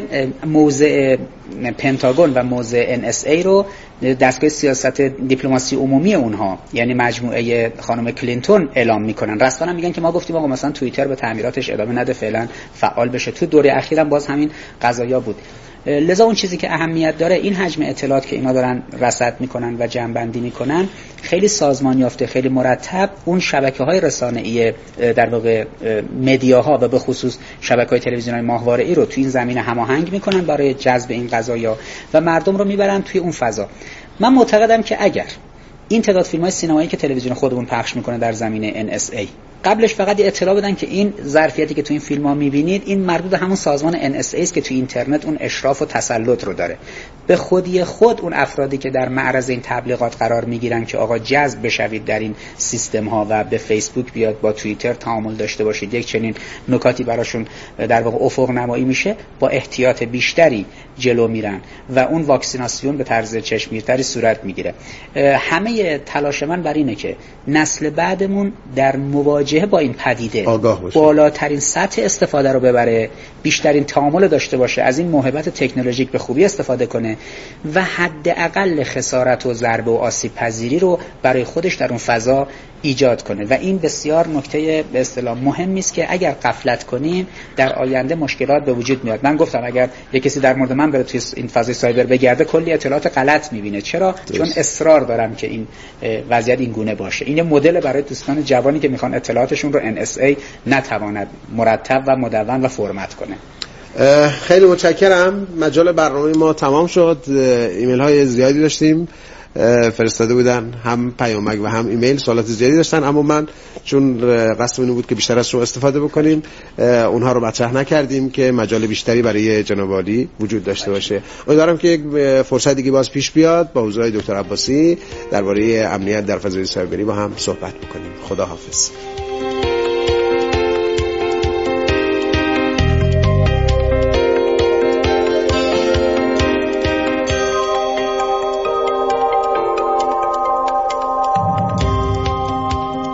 موضع پنتاگون و موضع ان اس ای رو دستگاه سیاست دیپلماسی عمومی اونها یعنی مجموعه خانم کلینتون اعلام میکنن. رسما میگن که ما گفتیم آقا مثلا توییتر به تعمیراتش ادامه نده، فعلا فعال بشه. تو دوره اخیرم باز همین قضایا بود. لذا اون چیزی که اهمیت داره این حجم اطلاعات که اینا دارن رصد میکنن و جمع‌بندی میکنن خیلی سازمان یافته، خیلی مرتب اون شبکه‌های رسانه‌ای در واقع مدیاها و به خصوص شبکه‌های تلویزیونی ماهواره‌ای رو توی این زمینه هماهنگ میکنن برای جذب این قضایا و مردم رو میبرن توی اون فضا. من معتقدم که اگر این تعداد فیلم‌های سینمایی که تلویزیون خودمون پخش میکنه در زمینه ان اس ای قبلش فقط یه اطلاع بدن که این ظرفیتی که تو این فیلم‌ها می‌بینید این مربوط به همون سازمان ان اس ای است که تو اینترنت اون اشراف و تسلط رو داره. به خودی خود اون افرادی که در معرض این تبلیغات قرار می‌گیرن که آقا جذب بشوید در این سیستم‌ها و به فیسبوک بیاد با توییتر تعامل داشته باشید، یک چنین نکاتی براشون در واقع افق نمایی میشه، با احتیاط بیشتری جلو میرن و اون واکسیناسیون به طرز چشمگیرتری صورت میگیره. همه تلاش من بر اینه که نسل بعدمون در مواجهه با این پدیده بالاترین سطح استفاده رو ببره، بیشترین تعامل داشته باشه، از این موهبت تکنولوژیک به خوبی استفاده کنه و حداقل خسارت و ضربه و آسیب پذیری رو برای خودش در اون فضا ایجاد کنه. و این بسیار نکته به اصطلاح مهمی است که اگر غفلت کنیم در آینده مشکلات به وجود میاد. من گفتم اگر یک کسی در مورد من بره توی این فضای سایبر بگرده کلی اطلاعات غلط میبینه. چرا؟ درست. چون اصرار دارم که این وضعیت این گونه باشه. این مدل برای دوستان جوانی که میخوان اطلاعاتشون رو ان اس ای نتواند مرتب و مدون و فرمت کنه. خیلی متشکرم. مجال برنامه ما تمام شد. ایمیل های زیادی داشتیم فرستاده بودن، هم پیامک و هم ایمیل، سوالات زیادی داشتن، اما من چون قصدم این بود که بیشتر از شما استفاده بکنیم اونها رو مطرح نکردیم که مجال بیشتری برای جناب عالی وجود داشته باشه. امیدوارم که یک فرصت دیگه باز پیش بیاد با حضور دکتر عباسی درباره امنیت در فضای سایبری با هم صحبت بکنیم. خدا حافظ.